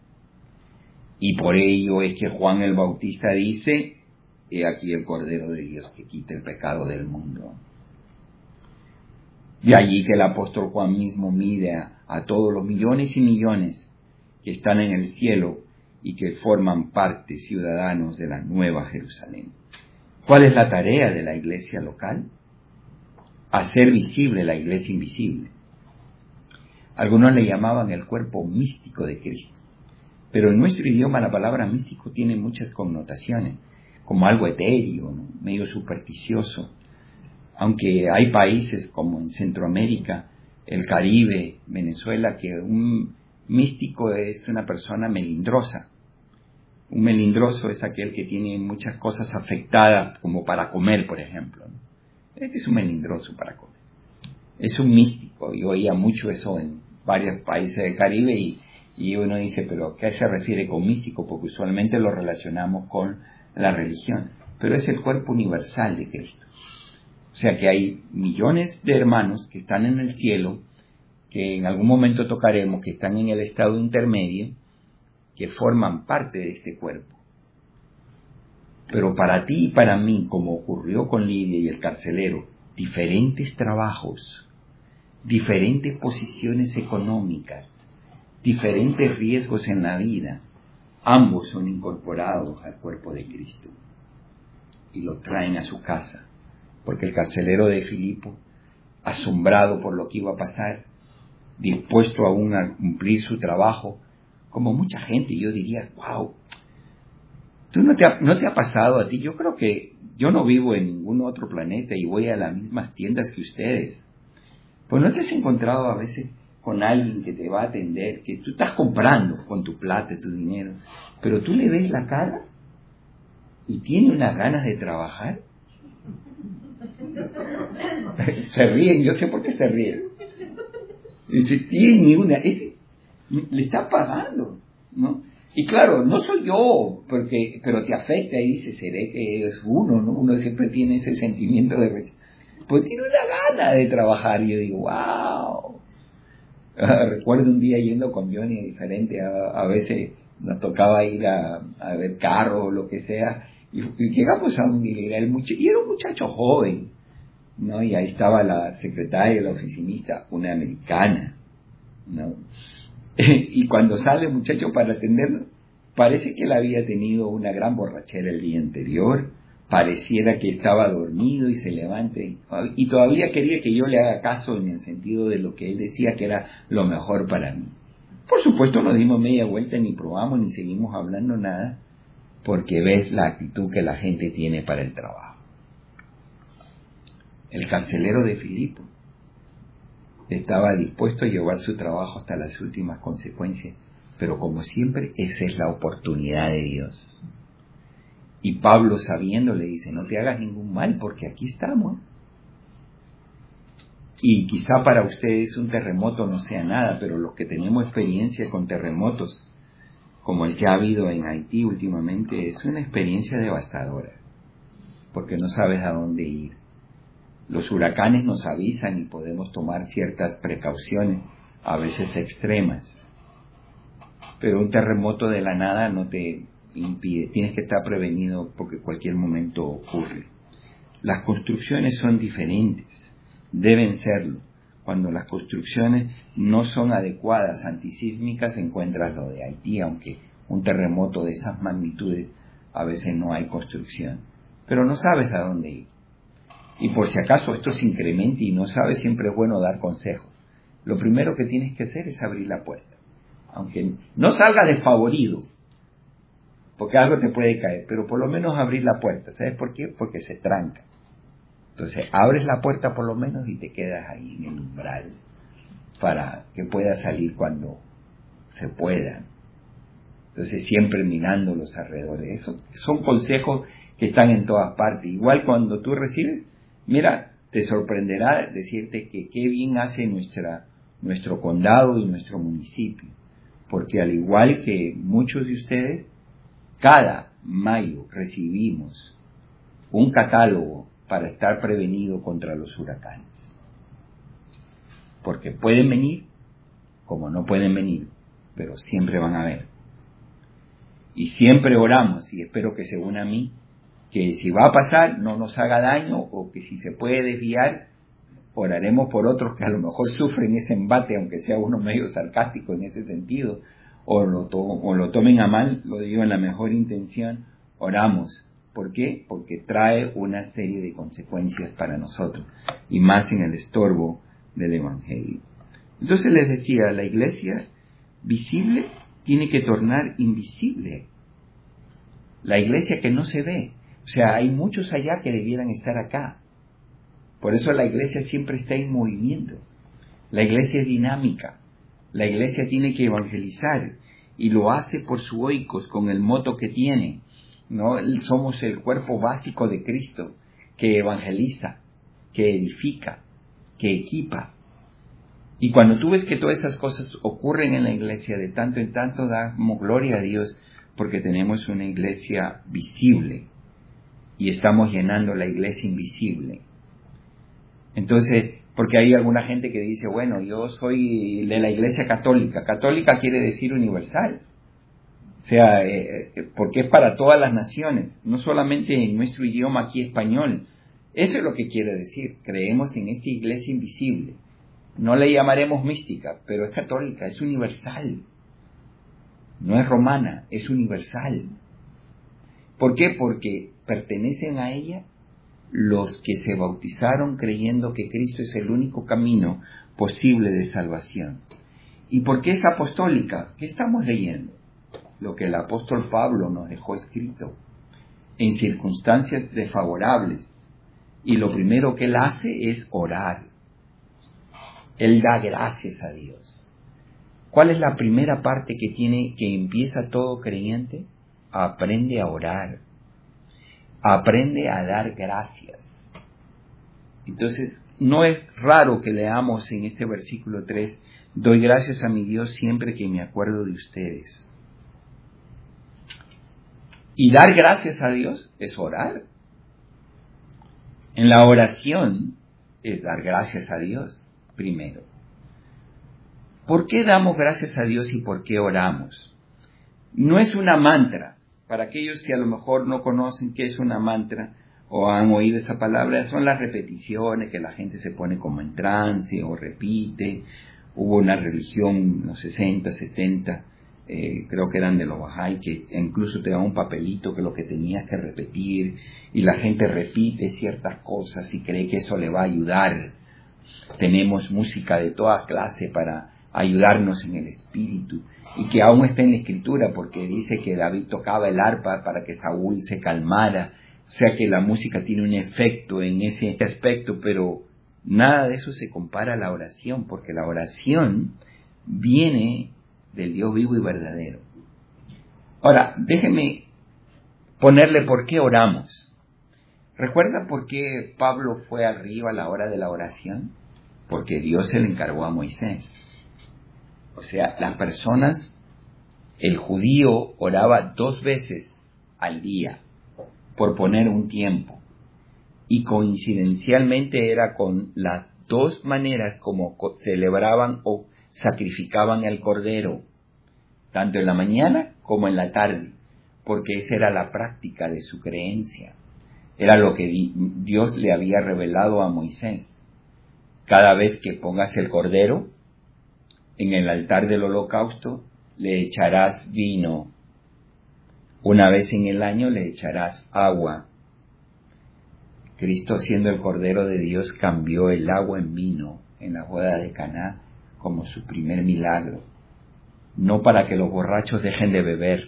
Y por ello es que Juan el Bautista dice, he aquí el Cordero de Dios que quita el pecado del mundo. De allí que el apóstol Juan mismo mide a, a todos los millones y millones que están en el cielo y que forman parte, ciudadanos de la Nueva Jerusalén. ¿Cuál es la tarea de la iglesia local? Hacer visible la iglesia invisible. Algunos le llamaban el cuerpo místico de Cristo. Pero en nuestro idioma la palabra místico tiene muchas connotaciones, como algo etéreo, ¿no? Medio supersticioso. Aunque hay países como en Centroamérica, el Caribe, Venezuela, que un místico es una persona melindrosa. Un melindroso es aquel que tiene muchas cosas afectadas, como para comer, por ejemplo, ¿no? Este es un melindroso para comer. Es un místico. Yo oía mucho eso en varios países del Caribe y, y uno dice, ¿pero a qué se refiere con místico? Porque usualmente lo relacionamos con la religión. Pero es el cuerpo universal de Cristo. O sea que hay millones de hermanos que están en el cielo, que en algún momento tocaremos, que están en el estado intermedio, que forman parte de este cuerpo. Pero para ti y para mí, como ocurrió con Lidia y el carcelero, diferentes trabajos, diferentes posiciones económicas, diferentes riesgos en la vida, ambos son incorporados al cuerpo de Cristo y lo traen a su casa, porque el carcelero de Filipo, asombrado por lo que iba a pasar, dispuesto aún a cumplir su trabajo, como mucha gente, yo diría, wow, ¿tú no te, ha, no te ha pasado a ti? Yo creo que yo no vivo en ningún otro planeta y voy a las mismas tiendas que ustedes. Pues no te has encontrado a veces con alguien que te va a atender, que tú estás comprando con tu plata, tu dinero, pero tú le ves la cara y tiene unas ganas de trabajar. Se ríen, yo sé por qué se ríen. Dice, tiene ni una, es, le está pagando, ¿no? Y claro, no soy yo, porque, pero te afecta y dice, se ve que es uno, ¿no? Uno siempre tiene ese sentimiento de rechazo. Pues tiene una gana de trabajar. Y yo digo, wow. Recuerdo un día yendo con Johnny diferente, a, a veces nos tocaba ir a, a ver carros o lo que sea, y, y llegamos a un y era, el muchacho, y era un muchacho joven, ¿no? Y ahí estaba la secretaria, la oficinista, una americana, ¿no? Y cuando sale el muchacho para atenderlo, parece que él había tenido una gran borrachera el día anterior, pareciera que estaba dormido y se levante, y todavía quería que yo le haga caso en el sentido de lo que él decía que era lo mejor para mí. Por supuesto nos dimos media vuelta, ni probamos, ni seguimos hablando nada, porque ves la actitud que la gente tiene para el trabajo. El carcelero de Filipo estaba dispuesto a llevar su trabajo hasta las últimas consecuencias, pero como siempre, esa es la oportunidad de Dios. Y Pablo, sabiendo, le dice, no te hagas ningún mal, porque aquí estamos. Y quizá para ustedes un terremoto no sea nada, pero los que tenemos experiencia con terremotos, como el que ha habido en Haití últimamente, es una experiencia devastadora, porque no sabes a dónde ir. Los huracanes nos avisan y podemos tomar ciertas precauciones, a veces extremas, pero un terremoto de la nada no te impide, tienes que estar prevenido porque cualquier momento ocurre. Las construcciones son diferentes, deben serlo. Cuando las construcciones no son adecuadas, antisísmicas, encuentras lo de Haití, aunque un terremoto de esas magnitudes a veces no hay construcción, pero no sabes a dónde ir. Y por si acaso esto se incremente y no sabes, siempre es bueno dar consejos. Lo primero que tienes que hacer es abrir la puerta. Aunque no salgas desfavorido, porque algo te puede caer, pero por lo menos abrir la puerta. ¿Sabes por qué? Porque se tranca. Entonces abres la puerta por lo menos y te quedas ahí en el umbral para que puedas salir cuando se pueda. Entonces siempre mirando los alrededores. Esos son consejos que están en todas partes. Igual cuando tú recibes, mira, te sorprenderá decirte que qué bien hace nuestra, nuestro condado y nuestro municipio. Porque al igual que muchos de ustedes, cada mayo recibimos un catálogo para estar prevenido contra los huracanes. Porque pueden venir, como no pueden venir, pero siempre van a ver. Y siempre oramos, y espero que se una a mí, que si va a pasar no nos haga daño, o que si se puede desviar, oraremos por otros que a lo mejor sufren ese embate, aunque sea uno medio sarcástico en ese sentido, o lo, to o lo tomen a mal, lo digo en la mejor intención, oramos. ¿Por qué? Porque trae una serie de consecuencias para nosotros, y más en el estorbo del Evangelio. Entonces les decía, la iglesia visible tiene que tornar invisible. La iglesia que no se ve. O sea, hay muchos allá que debieran estar acá. Por eso la iglesia siempre está en movimiento. La iglesia es dinámica. La iglesia tiene que evangelizar y lo hace por su oikos, con el moto que tiene, ¿no? Somos el cuerpo básico de Cristo, que evangeliza, que edifica, que equipa. Y cuando tú ves que todas esas cosas ocurren en la iglesia, de tanto en tanto damos gloria a Dios, porque tenemos una iglesia visible y estamos llenando la iglesia invisible. Entonces, porque hay alguna gente que dice, bueno, yo soy de la iglesia católica. Católica quiere decir universal. O sea, eh, porque es para todas las naciones, no solamente en nuestro idioma aquí español. Eso es lo que quiere decir. Creemos en esta iglesia invisible. No le llamaremos mística, pero es católica, es universal. No es romana, es universal. ¿Por qué? Porque pertenecen a ella los que se bautizaron creyendo que Cristo es el único camino posible de salvación. ¿Y por qué es apostólica? ¿Qué estamos leyendo? Lo que el apóstol Pablo nos dejó escrito en circunstancias desfavorables. Y lo primero que él hace es orar. Él da gracias a Dios. ¿Cuál es la primera parte que tiene, que empieza todo creyente? Aprende a orar. Aprende a dar gracias. Entonces, no es raro que leamos en este versículo tres, doy gracias a mi Dios siempre que me acuerdo de ustedes. Y dar gracias a Dios es orar. En la oración es dar gracias a Dios primero. ¿Por qué damos gracias a Dios y por qué oramos? No es una mantra. Para aquellos que a lo mejor no conocen qué es una mantra o han oído esa palabra, son las repeticiones que la gente se pone como en trance o repite. Hubo una religión en los sesenta, setenta, eh, creo que eran de los Bahá'í, que incluso te daban un papelito que lo que tenías que repetir, y la gente repite ciertas cosas y cree que eso le va a ayudar. Tenemos música de toda clase para ayudarnos en el espíritu, y que aún está en la escritura, porque dice que David tocaba el arpa para que Saúl se calmara. O sea que la música tiene un efecto en ese aspecto, pero nada de eso se compara a la oración, porque la oración viene del Dios vivo y verdadero. Ahora, déjeme ponerle por qué oramos. ¿Recuerda por qué Pablo fue arriba a la hora de la oración? Porque Dios se le encargó a Moisés. O sea, las personas, el judío oraba dos veces al día, por poner un tiempo. Y coincidencialmente era con las dos maneras como celebraban o sacrificaban el cordero, tanto en la mañana como en la tarde, porque esa era la práctica de su creencia. Era lo que Dios le había revelado a Moisés. Cada vez que pongas el cordero en el altar del holocausto, le echarás vino. Una vez en el año le echarás agua. Cristo, siendo el Cordero de Dios, cambió el agua en vino en la boda de Caná como su primer milagro. No para que los borrachos dejen de beber.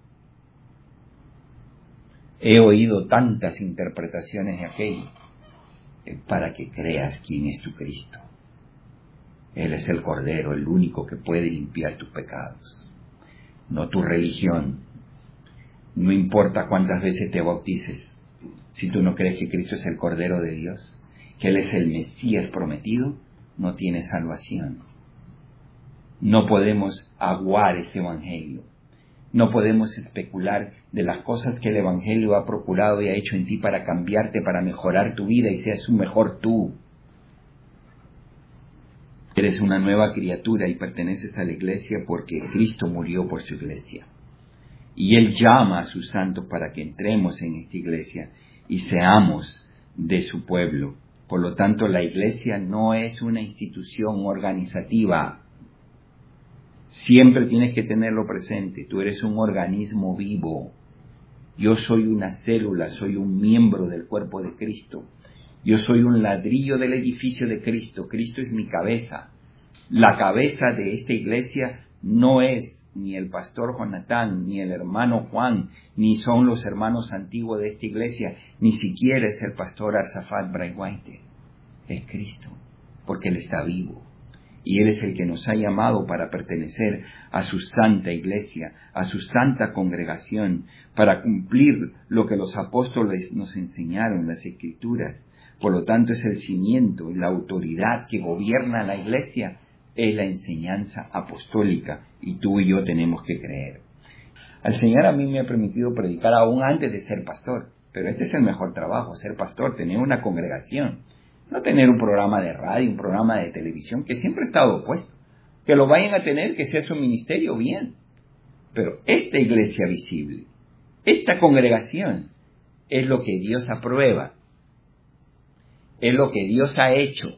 He oído tantas interpretaciones de aquello, para que creas quién es tu Cristo. Él es el Cordero, el único que puede limpiar tus pecados, no tu religión. No importa cuántas veces te bautices, si tú no crees que Cristo es el Cordero de Dios, que Él es el Mesías prometido, no tienes salvación. No podemos aguar este Evangelio. No podemos especular de las cosas que el Evangelio ha procurado y ha hecho en ti para cambiarte, para mejorar tu vida y seas un mejor tú. Eres una nueva criatura y perteneces a la iglesia porque Cristo murió por su iglesia. Y Él llama a sus santos para que entremos en esta iglesia y seamos de su pueblo. Por lo tanto, la iglesia no es una institución organizativa. Siempre tienes que tenerlo presente. Tú eres un organismo vivo. Yo soy una célula, soy un miembro del cuerpo de Cristo. Yo soy un ladrillo del edificio de Cristo. Cristo es mi cabeza. La cabeza de esta iglesia no es ni el pastor Jonatán, ni el hermano Juan, ni son los hermanos antiguos de esta iglesia, ni siquiera es el pastor Arzafat Braithwaite. Es Cristo, porque Él está vivo. Y Él es el que nos ha llamado para pertenecer a su santa iglesia, a su santa congregación, para cumplir lo que los apóstoles nos enseñaron, las Escrituras. Por lo tanto, es el cimiento, la autoridad que gobierna la iglesia, es la enseñanza apostólica, y tú y yo tenemos que creer. Al Señor a mí me ha permitido predicar aún antes de ser pastor, pero este es el mejor trabajo, ser pastor, tener una congregación, no tener un programa de radio, un programa de televisión, que siempre ha estado opuesto. Que lo vayan a tener, que sea su ministerio, bien, pero esta iglesia visible, esta congregación, es lo que Dios aprueba, es lo que Dios ha hecho.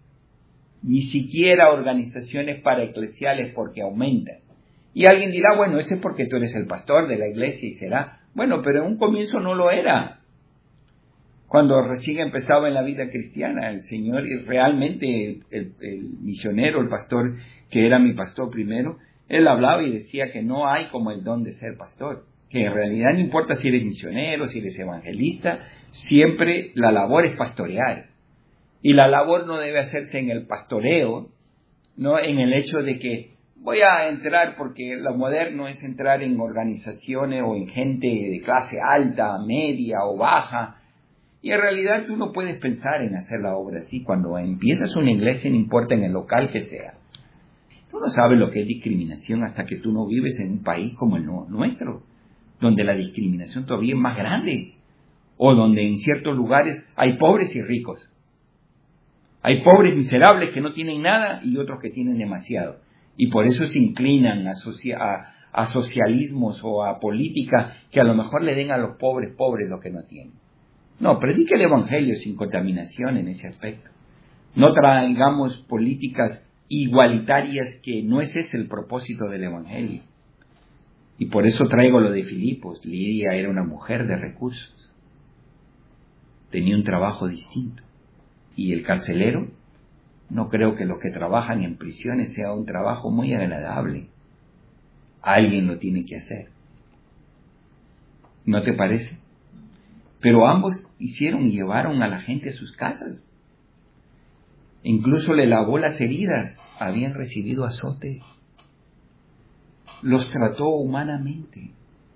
Ni siquiera organizaciones paraeclesiales, porque aumentan. Y alguien dirá, bueno, ese es porque tú eres el pastor de la iglesia y será. Bueno, pero en un comienzo no lo era. Cuando recién empezaba en la vida cristiana, el Señor, realmente el, el misionero, el pastor, que era mi pastor primero, él hablaba y decía que no hay como el don de ser pastor. Que en realidad no importa si eres misionero, si eres evangelista, siempre la labor es pastorear. Y la labor no debe hacerse en el pastoreo, no en el hecho de que voy a entrar, porque lo moderno es entrar en organizaciones o en gente de clase alta, media o baja. Y en realidad tú no puedes pensar en hacer la obra así. Cuando empiezas una iglesia, no importa en el local que sea. Tú no sabes lo que es discriminación hasta que tú no vives en un país como el nuestro, donde la discriminación todavía es más grande, o donde en ciertos lugares hay pobres y ricos. Hay pobres miserables que no tienen nada y otros que tienen demasiado. Y por eso se inclinan a, socia- a, a socialismos o a políticas que a lo mejor le den a los pobres pobres lo que no tienen. No, predique el evangelio sin contaminación en ese aspecto. No traigamos políticas igualitarias, que no ese es el propósito del evangelio. Y por eso traigo lo de Filipos. Lidia era una mujer de recursos. Tenía un trabajo distinto. Y el carcelero, no creo que los que trabajan en prisiones sea un trabajo muy agradable. Alguien lo tiene que hacer. ¿No te parece? Pero ambos hicieron y llevaron a la gente a sus casas. Incluso le lavó las heridas. Habían recibido azotes. Los trató humanamente.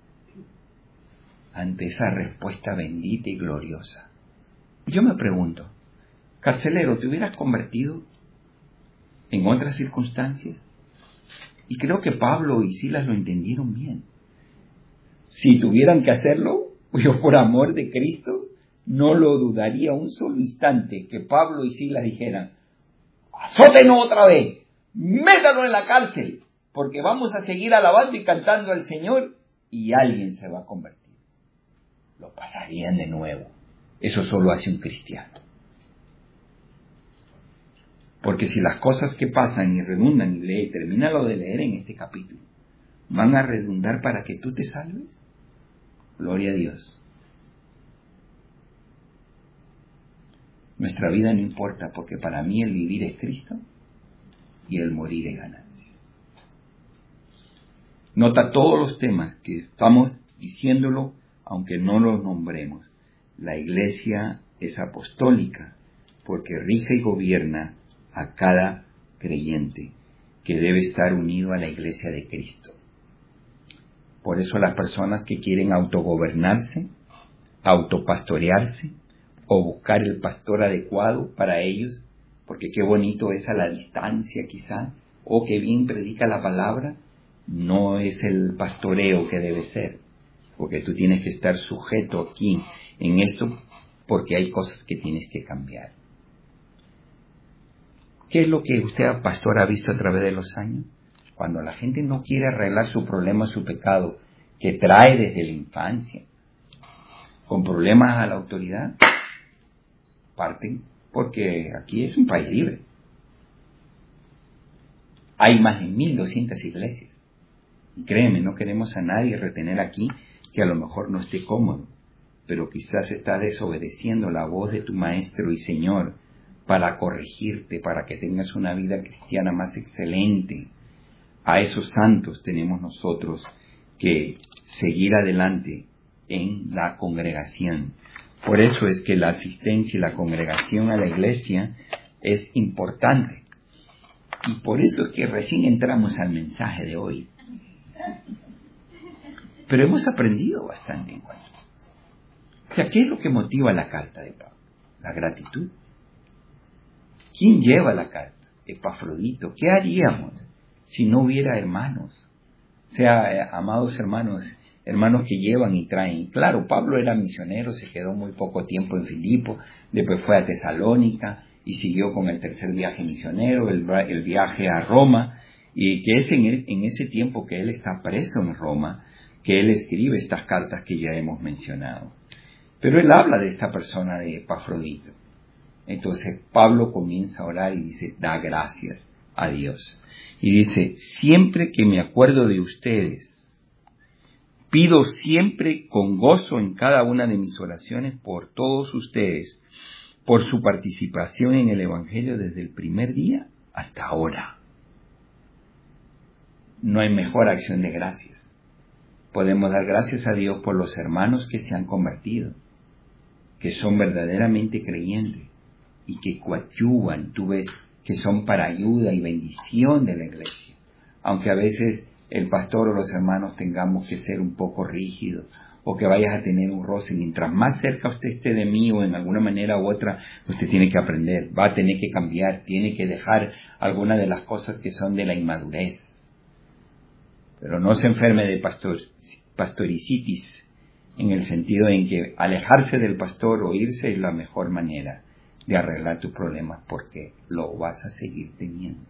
Ante esa respuesta bendita y gloriosa, yo me pregunto, carcelero, ¿te hubieras convertido en otras circunstancias? Y creo que Pablo y Silas lo entendieron bien. Si tuvieran que hacerlo, yo por amor de Cristo, no lo dudaría un solo instante que Pablo y Silas dijeran, azótenos otra vez, métanos en la cárcel, porque vamos a seguir alabando y cantando al Señor y alguien se va a convertir. Lo pasarían de nuevo. Eso solo hace un cristiano. Porque si las cosas que pasan y redundan, y lee, termínalo de leer en este capítulo, van a redundar para que tú te salves, gloria a Dios. Nuestra vida no importa, porque para mí el vivir es Cristo y el morir es ganancia. Nota todos los temas que estamos diciéndolo, aunque no los nombremos. La iglesia es apostólica porque rige y gobierna a cada creyente que debe estar unido a la iglesia de Cristo. Por eso las personas que quieren autogobernarse, autopastorearse o buscar el pastor adecuado para ellos, porque qué bonito es a la distancia quizá, o qué bien predica la palabra, no es el pastoreo que debe ser, porque tú tienes que estar sujeto aquí en esto, porque hay cosas que tienes que cambiar. ¿Qué es lo que usted, pastor, ha visto a través de los años? Cuando la gente no quiere arreglar su problema, su pecado, que trae desde la infancia, con problemas a la autoridad, parten porque aquí es un país libre. Hay más de mil doscientas iglesias. Y créeme, no queremos a nadie retener aquí que a lo mejor no esté cómodo, pero quizás está desobedeciendo la voz de tu Maestro y Señor para corregirte, para que tengas una vida cristiana más excelente. A esos santos tenemos nosotros que seguir adelante en la congregación. Por eso es que la asistencia y la congregación a la iglesia es importante. Y por eso es que recién entramos al mensaje de hoy. Pero hemos aprendido bastante en cuanto. O sea, ¿qué es lo que motiva la carta de Pablo? La gratitud. ¿Quién lleva la carta? Epafrodito. ¿Qué haríamos si no hubiera hermanos? O sea, eh, amados hermanos, hermanos que llevan y traen. Claro, Pablo era misionero, se quedó muy poco tiempo en Filipo, después fue a Tesalónica y siguió con el tercer viaje misionero, el, el viaje a Roma, y que es en, el, en ese tiempo que él está preso en Roma, que él escribe estas cartas que ya hemos mencionado. Pero él habla de esta persona de Epafrodito. Entonces Pablo comienza a orar y dice, da gracias a Dios. Y dice, siempre que me acuerdo de ustedes, pido siempre con gozo en cada una de mis oraciones por todos ustedes, por su participación en el Evangelio desde el primer día hasta ahora. No hay mejor acción de gracias. Podemos dar gracias a Dios por los hermanos que se han convertido, que son verdaderamente creyentes y que coadyuvan, tú ves, que son para ayuda y bendición de la iglesia. Aunque a veces el pastor o los hermanos tengamos que ser un poco rígidos o que vayas a tener un roce, mientras más cerca usted esté de mí o en alguna manera u otra, usted tiene que aprender, va a tener que cambiar, tiene que dejar algunas de las cosas que son de la inmadurez. Pero no se enferme de pastor, pastoricitis, en el sentido en que alejarse del pastor o irse es la mejor manera de arreglar tus problemas, porque lo vas a seguir teniendo.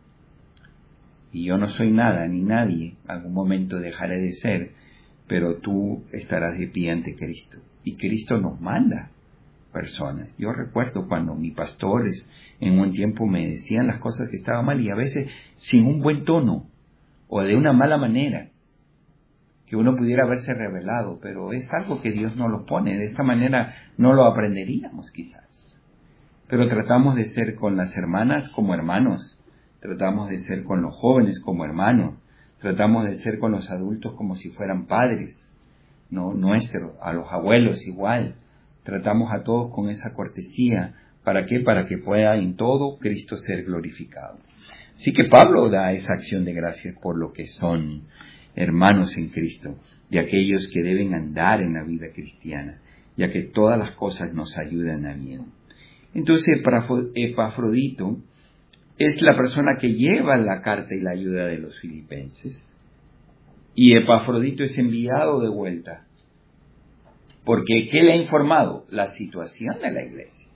Y yo no soy nada ni nadie, algún momento dejaré de ser, pero tú estarás de pie ante Cristo. Y Cristo nos manda personas. Yo recuerdo cuando mis pastores en un tiempo me decían las cosas que estaban mal y a veces sin un buen tono o de una mala manera, que uno pudiera haberse revelado, pero es algo que Dios nos lo pone. De esta manera no lo aprenderíamos quizás. Pero tratamos de ser con las hermanas como hermanos, tratamos de ser con los jóvenes como hermanos, tratamos de ser con los adultos como si fueran padres, no nuestros, a los abuelos igual. Tratamos a todos con esa cortesía. ¿Para qué? Para que pueda en todo Cristo ser glorificado. Así que Pablo da esa acción de gracias por lo que son hermanos en Cristo, de aquellos que deben andar en la vida cristiana, ya que todas las cosas nos ayudan a bien. Entonces Epafrodito es la persona que lleva la carta y la ayuda de los filipenses, y Epafrodito es enviado de vuelta, porque ¿qué le ha informado? La situación de la iglesia.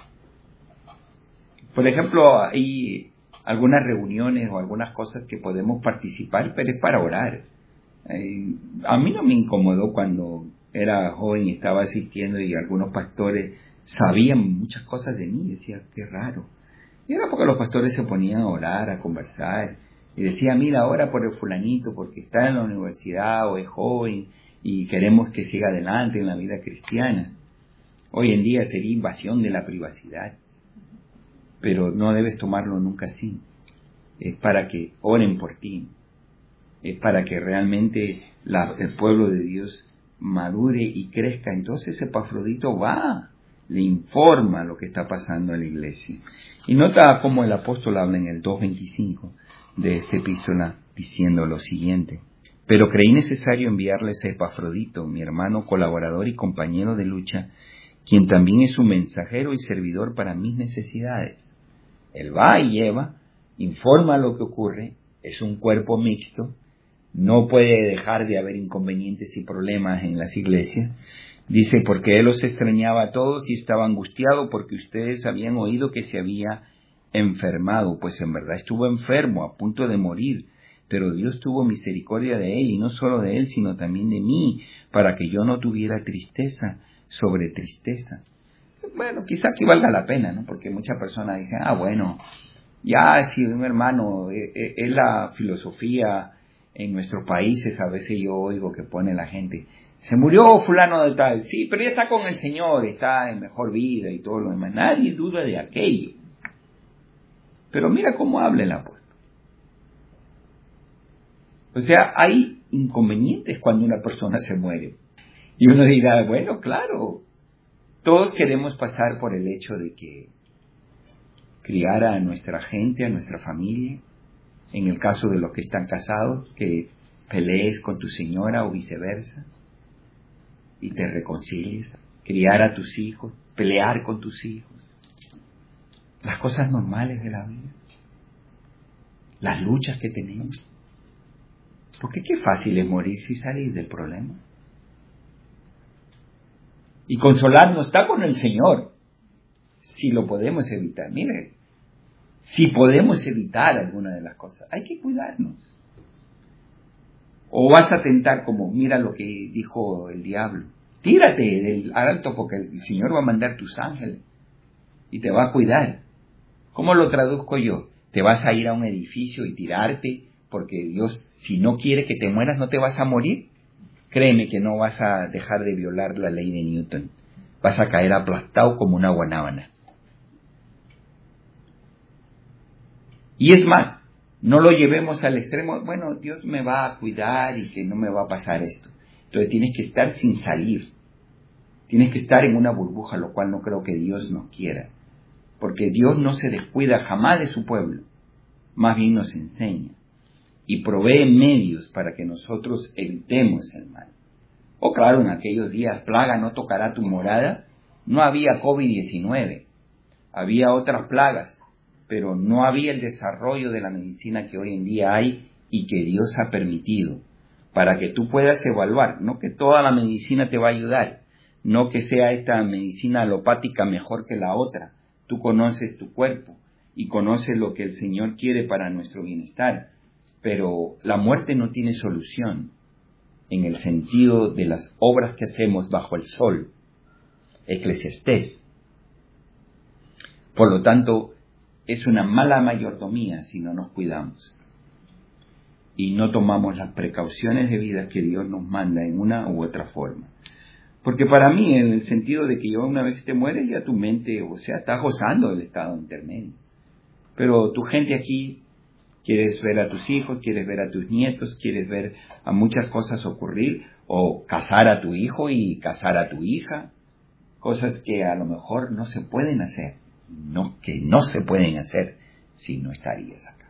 Por ejemplo, hay algunas reuniones o algunas cosas que podemos participar, pero es para orar. Eh, a mí no me incomodó cuando era joven y estaba asistiendo y algunos pastores sabían muchas cosas de mí. Decía, qué raro. Y era porque los pastores se ponían a orar, a conversar. Y decía, mira, ora por el fulanito porque está en la universidad o es joven y queremos que siga adelante en la vida cristiana. Hoy en día sería invasión de la privacidad. Pero no debes tomarlo nunca así. Es para que oren por ti. Es para que realmente la, el pueblo de Dios madure y crezca. Entonces Epafrodito va, le informa lo que está pasando en la iglesia. Y nota cómo el apóstol habla en el dos veinticinco de esta epístola diciendo lo siguiente. Pero creí necesario enviarles a Epafrodito, mi hermano, colaborador y compañero de lucha, quien también es un mensajero y servidor para mis necesidades. Él va y lleva, informa lo que ocurre, es un cuerpo mixto, no puede dejar de haber inconvenientes y problemas en las iglesias. Dice, porque él los extrañaba a todos y estaba angustiado porque ustedes habían oído que se había enfermado, pues en verdad estuvo enfermo, a punto de morir, pero Dios tuvo misericordia de él, y no solo de él, sino también de mí, para que yo no tuviera tristeza sobre tristeza. bueno, quizá aquí valga la pena, ¿no? Porque muchas personas dicen, ah, bueno, ya si un hermano, es, es la filosofía en nuestros países, a veces yo oigo que pone la gente, se murió fulano de tal, sí, pero ya está con el Señor, está en mejor vida y todo lo demás, nadie duda de aquello. Pero mira cómo habla el apóstol. O sea, hay inconvenientes cuando una persona se muere. Y uno dirá, bueno, claro, todos queremos pasar por el hecho de que criar a nuestra gente, a nuestra familia, en el caso de los que están casados, que pelees con tu señora o viceversa, y te reconcilies, criar a tus hijos, pelear con tus hijos, las cosas normales de la vida, las luchas que tenemos. Porque qué fácil es morir si salir del problema. Y consolarnos está con el Señor, si lo podemos evitar. Mire, si podemos evitar alguna de las cosas, hay que cuidarnos. O vas a tentar como, mira lo que dijo el diablo, tírate del alto porque el Señor va a mandar tus ángeles y te va a cuidar. ¿Cómo lo traduzco yo? Te vas a ir a un edificio y tirarte porque Dios, si no quiere que te mueras, no te vas a morir. Créeme que no vas a dejar de violar la ley de Newton. Vas a caer aplastado como una guanábana. Y es más, no lo llevemos al extremo, bueno, Dios me va a cuidar y que no me va a pasar esto. Entonces tienes que estar sin salir. Tienes que estar en una burbuja, lo cual no creo que Dios nos quiera. Porque Dios no se descuida jamás de su pueblo. Más bien nos enseña. Y provee medios para que nosotros evitemos el mal. O claro, en aquellos días, plaga no tocará tu morada. No había COVID diecinueve. Había otras plagas. Pero no había el desarrollo de la medicina que hoy en día hay y que Dios ha permitido, para que tú puedas evaluar, no que toda la medicina te va a ayudar, no que sea esta medicina alopática mejor que la otra. Tú conoces tu cuerpo y conoces lo que el Señor quiere para nuestro bienestar, pero la muerte no tiene solución en el sentido de las obras que hacemos bajo el sol. Eclesiastés. Por lo tanto, es una mala mayordomía si no nos cuidamos y no tomamos las precauciones debidas que Dios nos manda en una u otra forma. Porque para mí, en el sentido de que yo una vez que te mueres, ya tu mente, o sea, estás gozando del estado intermedio. Pero tu gente aquí, quieres ver a tus hijos, quieres ver a tus nietos, quieres ver a muchas cosas ocurrir, o casar a tu hijo y casar a tu hija, cosas que a lo mejor no se pueden hacer. No, que no se pueden hacer si no estarías acá.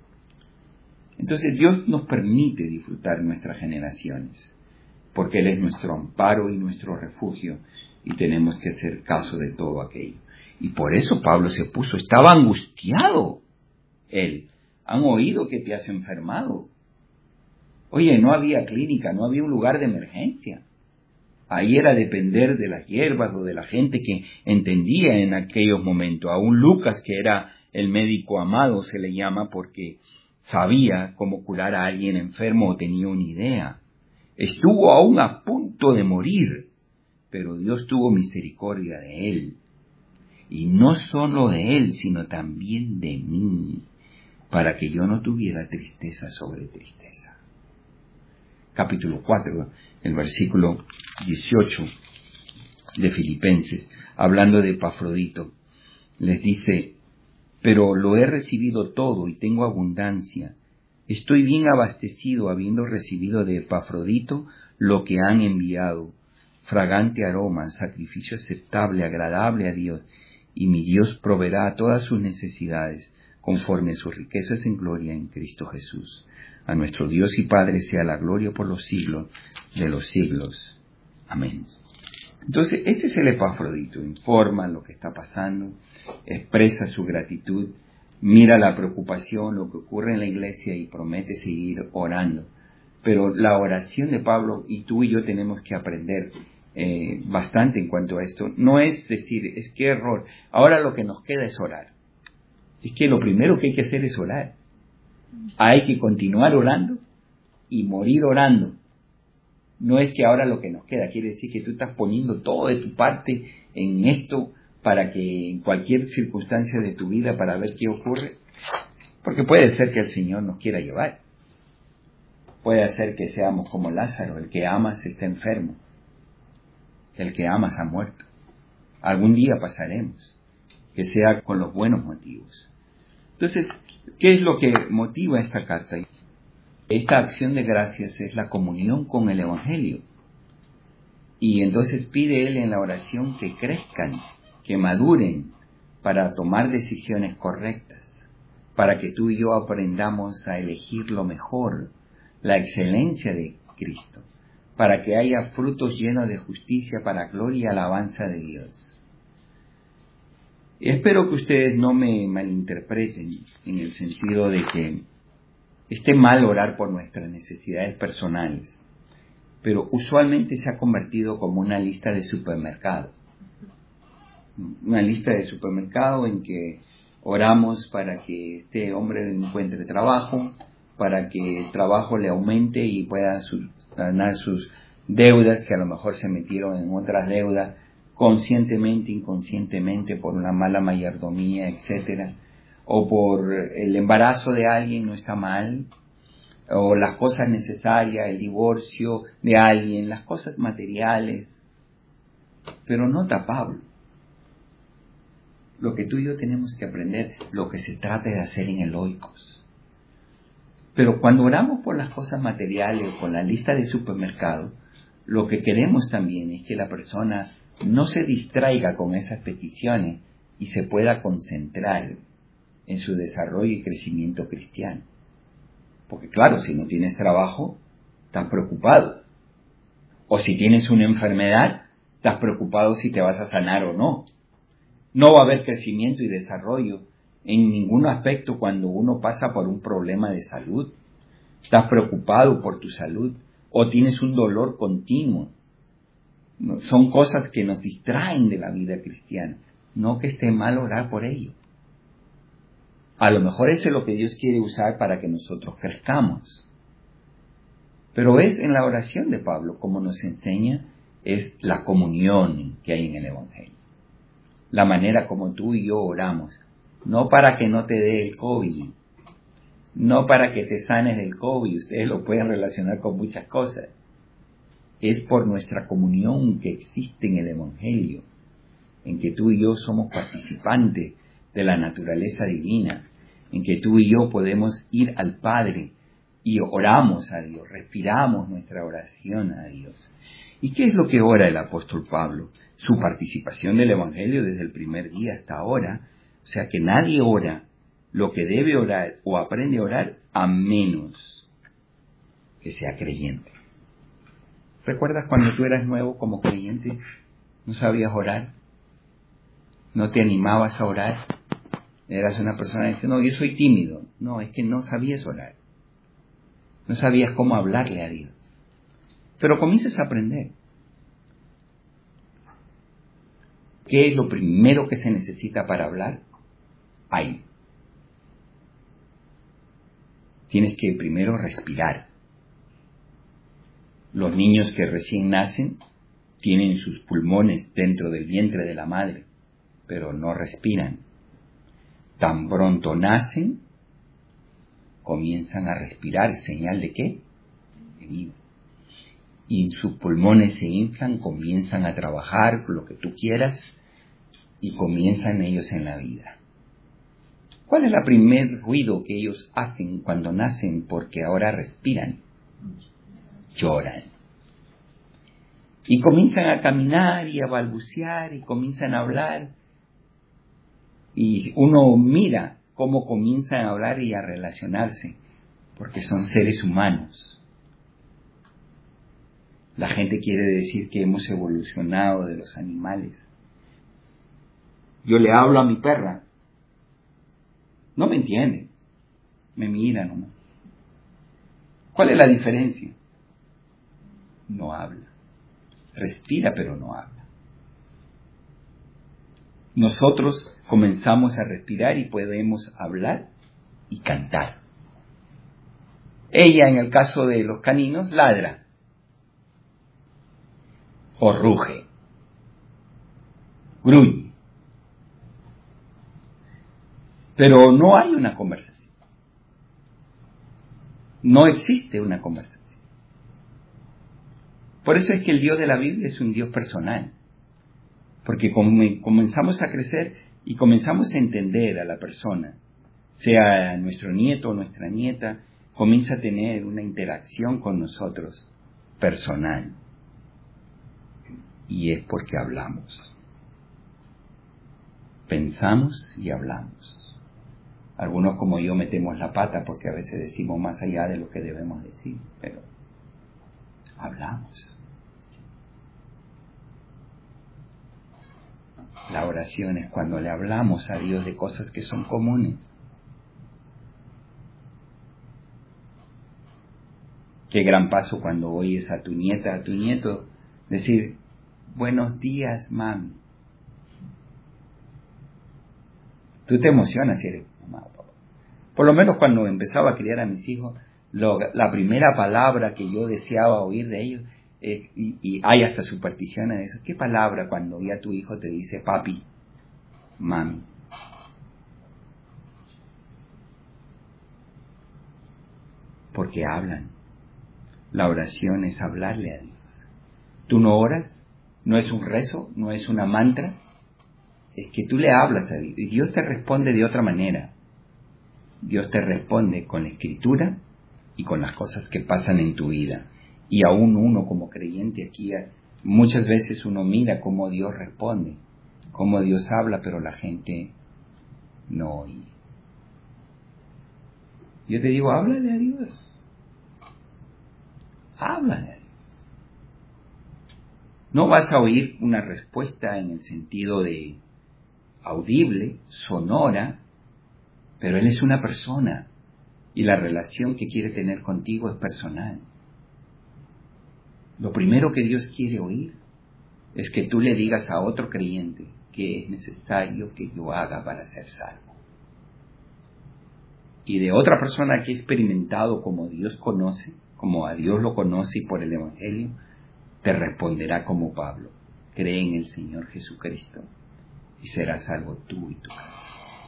Entonces Dios nos permite disfrutar nuestras generaciones, porque Él es nuestro amparo y nuestro refugio, y tenemos que hacer caso de todo aquello. Y por eso Pablo se puso, estaba angustiado él. Han oído que te has enfermado. Oye, no había clínica, no había un lugar de emergencia. Ahí era depender de las hierbas o de la gente que entendía en aquellos momentos. Aún Lucas, que era el médico amado, se le llama porque sabía cómo curar a alguien enfermo o tenía una idea. Estuvo aún a punto de morir, pero Dios tuvo misericordia de él. Y no solo de él, sino también de mí, para que yo no tuviera tristeza sobre tristeza. Capítulo cuatro, el versículo dieciocho de Filipenses, hablando de Epafrodito, les dice: pero lo he recibido todo y tengo abundancia. Estoy bien abastecido, habiendo recibido de Epafrodito lo que han enviado, fragante aroma, sacrificio aceptable, agradable a Dios, y mi Dios proveerá todas sus necesidades, conforme a sus riquezas en gloria en Cristo Jesús. A nuestro Dios y Padre sea la gloria por los siglos de los siglos. Amén. Entonces, este es el Epafrodito, informa lo que está pasando, expresa su gratitud, mira la preocupación, lo que ocurre en la iglesia y promete seguir orando. Pero la oración de Pablo, y tú y yo tenemos que aprender eh, bastante en cuanto a esto, no es decir, es que error, ahora lo que nos queda es orar. Es que lo primero que hay que hacer es orar. Hay que continuar orando y morir orando. No es que ahora lo que nos queda, quiere decir que tú estás poniendo todo de tu parte en esto para que en cualquier circunstancia de tu vida, para ver qué ocurre, porque puede ser que el Señor nos quiera llevar. Puede ser que seamos como Lázaro, el que amas está enfermo, el que amas ha muerto. Algún día pasaremos, que sea con los buenos motivos. Entonces, ¿qué es lo que motiva esta carta? Esta acción de gracias es la comunión con el Evangelio. Y entonces pide Él en la oración que crezcan, que maduren para tomar decisiones correctas, para que tú y yo aprendamos a elegir lo mejor, la excelencia de Cristo, para que haya frutos llenos de justicia para gloria y alabanza de Dios. Espero que ustedes no me malinterpreten en el sentido de que esté mal orar por nuestras necesidades personales, pero usualmente se ha convertido como una lista de supermercado. Una lista de supermercado en que oramos para que este hombre encuentre trabajo, para que el trabajo le aumente y pueda sanar sus deudas, que a lo mejor se metieron en otras deudas, conscientemente, inconscientemente, por una mala mayordomía, etcétera, o por el embarazo de alguien, no está mal, o las cosas necesarias, el divorcio de alguien, las cosas materiales. Pero nota Pablo, lo que tú y yo tenemos que aprender, lo que se trata de hacer en el oikos. Pero cuando oramos por las cosas materiales o con la lista de supermercado, lo que queremos también es que la persona no se distraiga con esas peticiones y se pueda concentrar en su desarrollo y crecimiento cristiano. Porque claro, si no tienes trabajo, estás preocupado. O si tienes una enfermedad, estás preocupado si te vas a sanar o no. No va a haber crecimiento y desarrollo en ningún aspecto cuando uno pasa por un problema de salud. Estás preocupado por tu salud o tienes un dolor continuo. Son cosas que nos distraen de la vida cristiana. No que esté mal orar por ello. A lo mejor eso es lo que Dios quiere usar para que nosotros crezcamos. Pero es en la oración de Pablo, como nos enseña, es la comunión que hay en el Evangelio. La manera como tú y yo oramos. No para que no te dé el COVID. No para que te sanes del COVID. Ustedes lo pueden relacionar con muchas cosas. Es por nuestra comunión que existe en el Evangelio, en que tú y yo somos participantes de la naturaleza divina, en que tú y yo podemos ir al Padre y oramos a Dios, respiramos nuestra oración a Dios. ¿Y qué es lo que ora el apóstol Pablo? Su participación del Evangelio desde el primer día hasta ahora. O sea que nadie ora lo que debe orar o aprende a orar a menos que sea creyente. ¿Recuerdas cuando tú eras nuevo como creyente? ¿No sabías orar? ¿No te animabas a orar? Eras una persona que dice, no, yo soy tímido. No, es que no sabías orar. No sabías cómo hablarle a Dios. Pero comienzas a aprender. ¿Qué es lo primero que se necesita para hablar? Aire. Tienes que primero respirar. Los niños que recién nacen tienen sus pulmones dentro del vientre de la madre, pero no respiran. Tan pronto nacen, comienzan a respirar. ¿Señal de qué? De vida. Y sus pulmones se inflan, comienzan a trabajar lo que tú quieras y comienzan ellos en la vida. ¿Cuál es el primer ruido que ellos hacen cuando nacen porque ahora respiran? Lloran. Y comienzan a caminar y a balbucear y comienzan a hablar. Y uno mira cómo comienzan a hablar y a relacionarse, porque son seres humanos. La gente quiere decir que hemos evolucionado de los animales. Yo le hablo a mi perra. No me entiende. Me mira nomás. ¿Cuál es la diferencia? No habla. Respira, pero no habla. Nosotros comenzamos a respirar y podemos hablar y cantar. Ella, en el caso de los caninos, ladra o ruge, gruñe. Pero no hay una conversación. No existe una conversación. Por eso es que el Dios de la Biblia es un Dios personal. Porque comenzamos a crecer y comenzamos a entender a la persona, sea nuestro nieto o nuestra nieta, comienza a tener una interacción con nosotros personal. Y es porque hablamos. Pensamos y hablamos. Algunos como yo metemos la pata porque a veces decimos más allá de lo que debemos decir, pero hablamos. La oración es cuando le hablamos a Dios de cosas que son comunes. Qué gran paso cuando oyes a tu nieta, a tu nieto, decir, buenos días, mami. Tú te emocionas si eres mamá o papá. Por lo menos cuando empezaba a criar a mis hijos, lo, la primera palabra que yo deseaba oír de ellos, eh, y, y hay hasta supersticiones de eso, ¿qué palabra cuando ya tu hijo te dice papi, mami? Porque hablan. La oración es hablarle a Dios. Tú no oras, no es un rezo, no es una mantra, es que tú le hablas a Dios y Dios te responde de otra manera. Dios te responde con la escritura y con las cosas que pasan en tu vida. Y aún uno como creyente aquí, muchas veces uno mira cómo Dios responde, cómo Dios habla, pero la gente no oye. Yo te digo, háblale a Dios. Háblale a Dios. No vas a oír una respuesta en el sentido de audible, sonora, pero Él es una persona y la relación que quiere tener contigo es personal. Lo primero que Dios quiere oír es que tú le digas a otro creyente que es necesario que yo haga para ser salvo. Y de otra persona que ha experimentado como Dios conoce, como a Dios lo conoce y por el Evangelio, te responderá como Pablo, cree en el Señor Jesucristo y serás salvo tú y tu casa.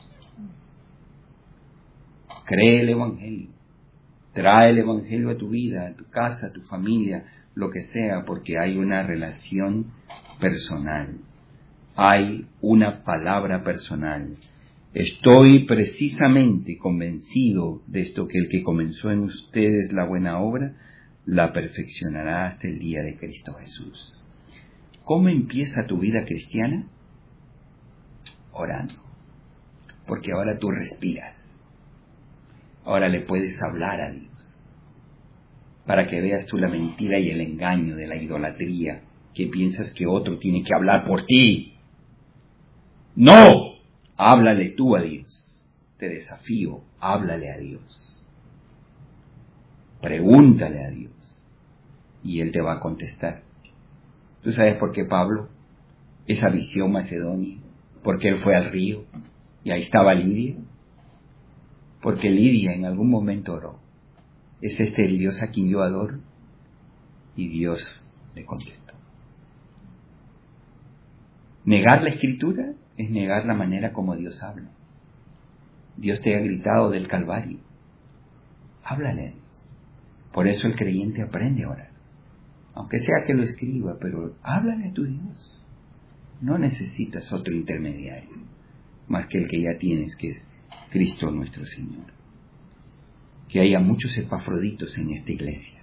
Cree el Evangelio, trae el Evangelio a tu vida, a tu casa, a tu familia, lo que sea, porque hay una relación personal, hay una palabra personal. Estoy precisamente convencido de esto, que el que comenzó en ustedes la buena obra, la perfeccionará hasta el día de Cristo Jesús. ¿Cómo empieza tu vida cristiana? Orando. Porque ahora tú respiras. Ahora le puedes hablar a Dios. Para que veas tú la mentira y el engaño de la idolatría, que piensas que otro tiene que hablar por ti. ¡No! Háblale tú a Dios. Te desafío, háblale a Dios. Pregúntale a Dios. Y Él te va a contestar. ¿Tú sabes por qué Pablo? Esa visión macedonia. Porque él fue al río y ahí estaba Lidia. Porque Lidia en algún momento oró. ¿Es este el Dios a quien yo adoro? Y Dios le contestó. Negar la Escritura es negar la manera como Dios habla. Dios te ha gritado del Calvario. Háblale a Dios. Por eso el creyente aprende a orar. Aunque sea que lo escriba, pero háblale a tu Dios. No necesitas otro intermediario, más que el que ya tienes, que es Cristo nuestro Señor. Que haya muchos epafroditos en esta iglesia.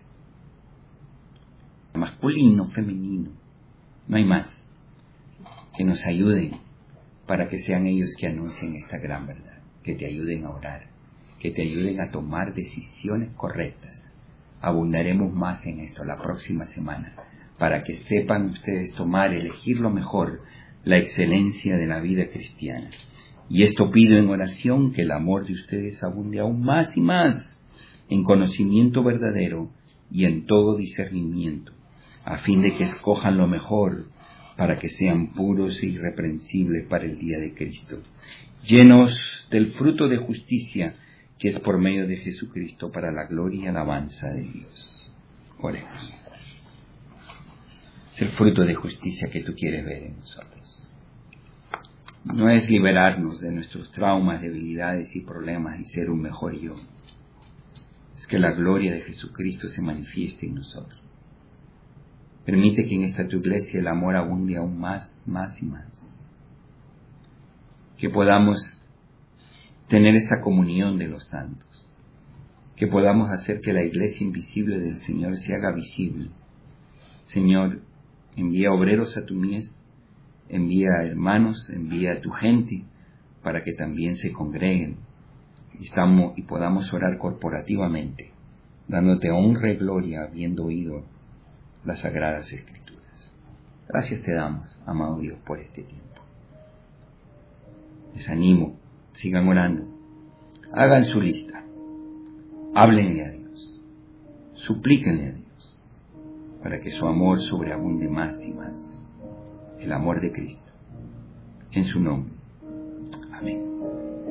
Masculino, femenino, no hay más. Que nos ayuden para que sean ellos que anuncien esta gran verdad, que te ayuden a orar, que te ayuden a tomar decisiones correctas. Abundaremos más en esto la próxima semana, para que sepan ustedes tomar, elegir lo mejor, la excelencia de la vida cristiana. Y esto pido en oración, que el amor de ustedes abunde aún más y más en conocimiento verdadero y en todo discernimiento, a fin de que escojan lo mejor, para que sean puros e irreprensibles para el día de Cristo, llenos del fruto de justicia que es por medio de Jesucristo, para la gloria y alabanza de Dios. Oremos. Es el fruto de justicia que tú quieres ver en nosotros. no es liberarnos de nuestros traumas, debilidades y problemas y ser un mejor yo. Es que la gloria de Jesucristo se manifieste en nosotros. Permite que en esta tu iglesia el amor abunde aún más, más y más. Que podamos tener esa comunión de los santos. Que podamos hacer que la iglesia invisible del Señor se haga visible. Señor, envía obreros a tu mies, envía hermanos, envía a tu gente, para que también se congreguen y, estamos, y podamos orar corporativamente, dándote honra y gloria, habiendo oído las sagradas escrituras. Gracias te damos, amado Dios, por este tiempo. Les animo, sigan orando, hagan su lista, háblenle a Dios, suplíquenle a Dios, para que su amor sobreabunde más y más, el amor de Cristo, en su nombre. Amén.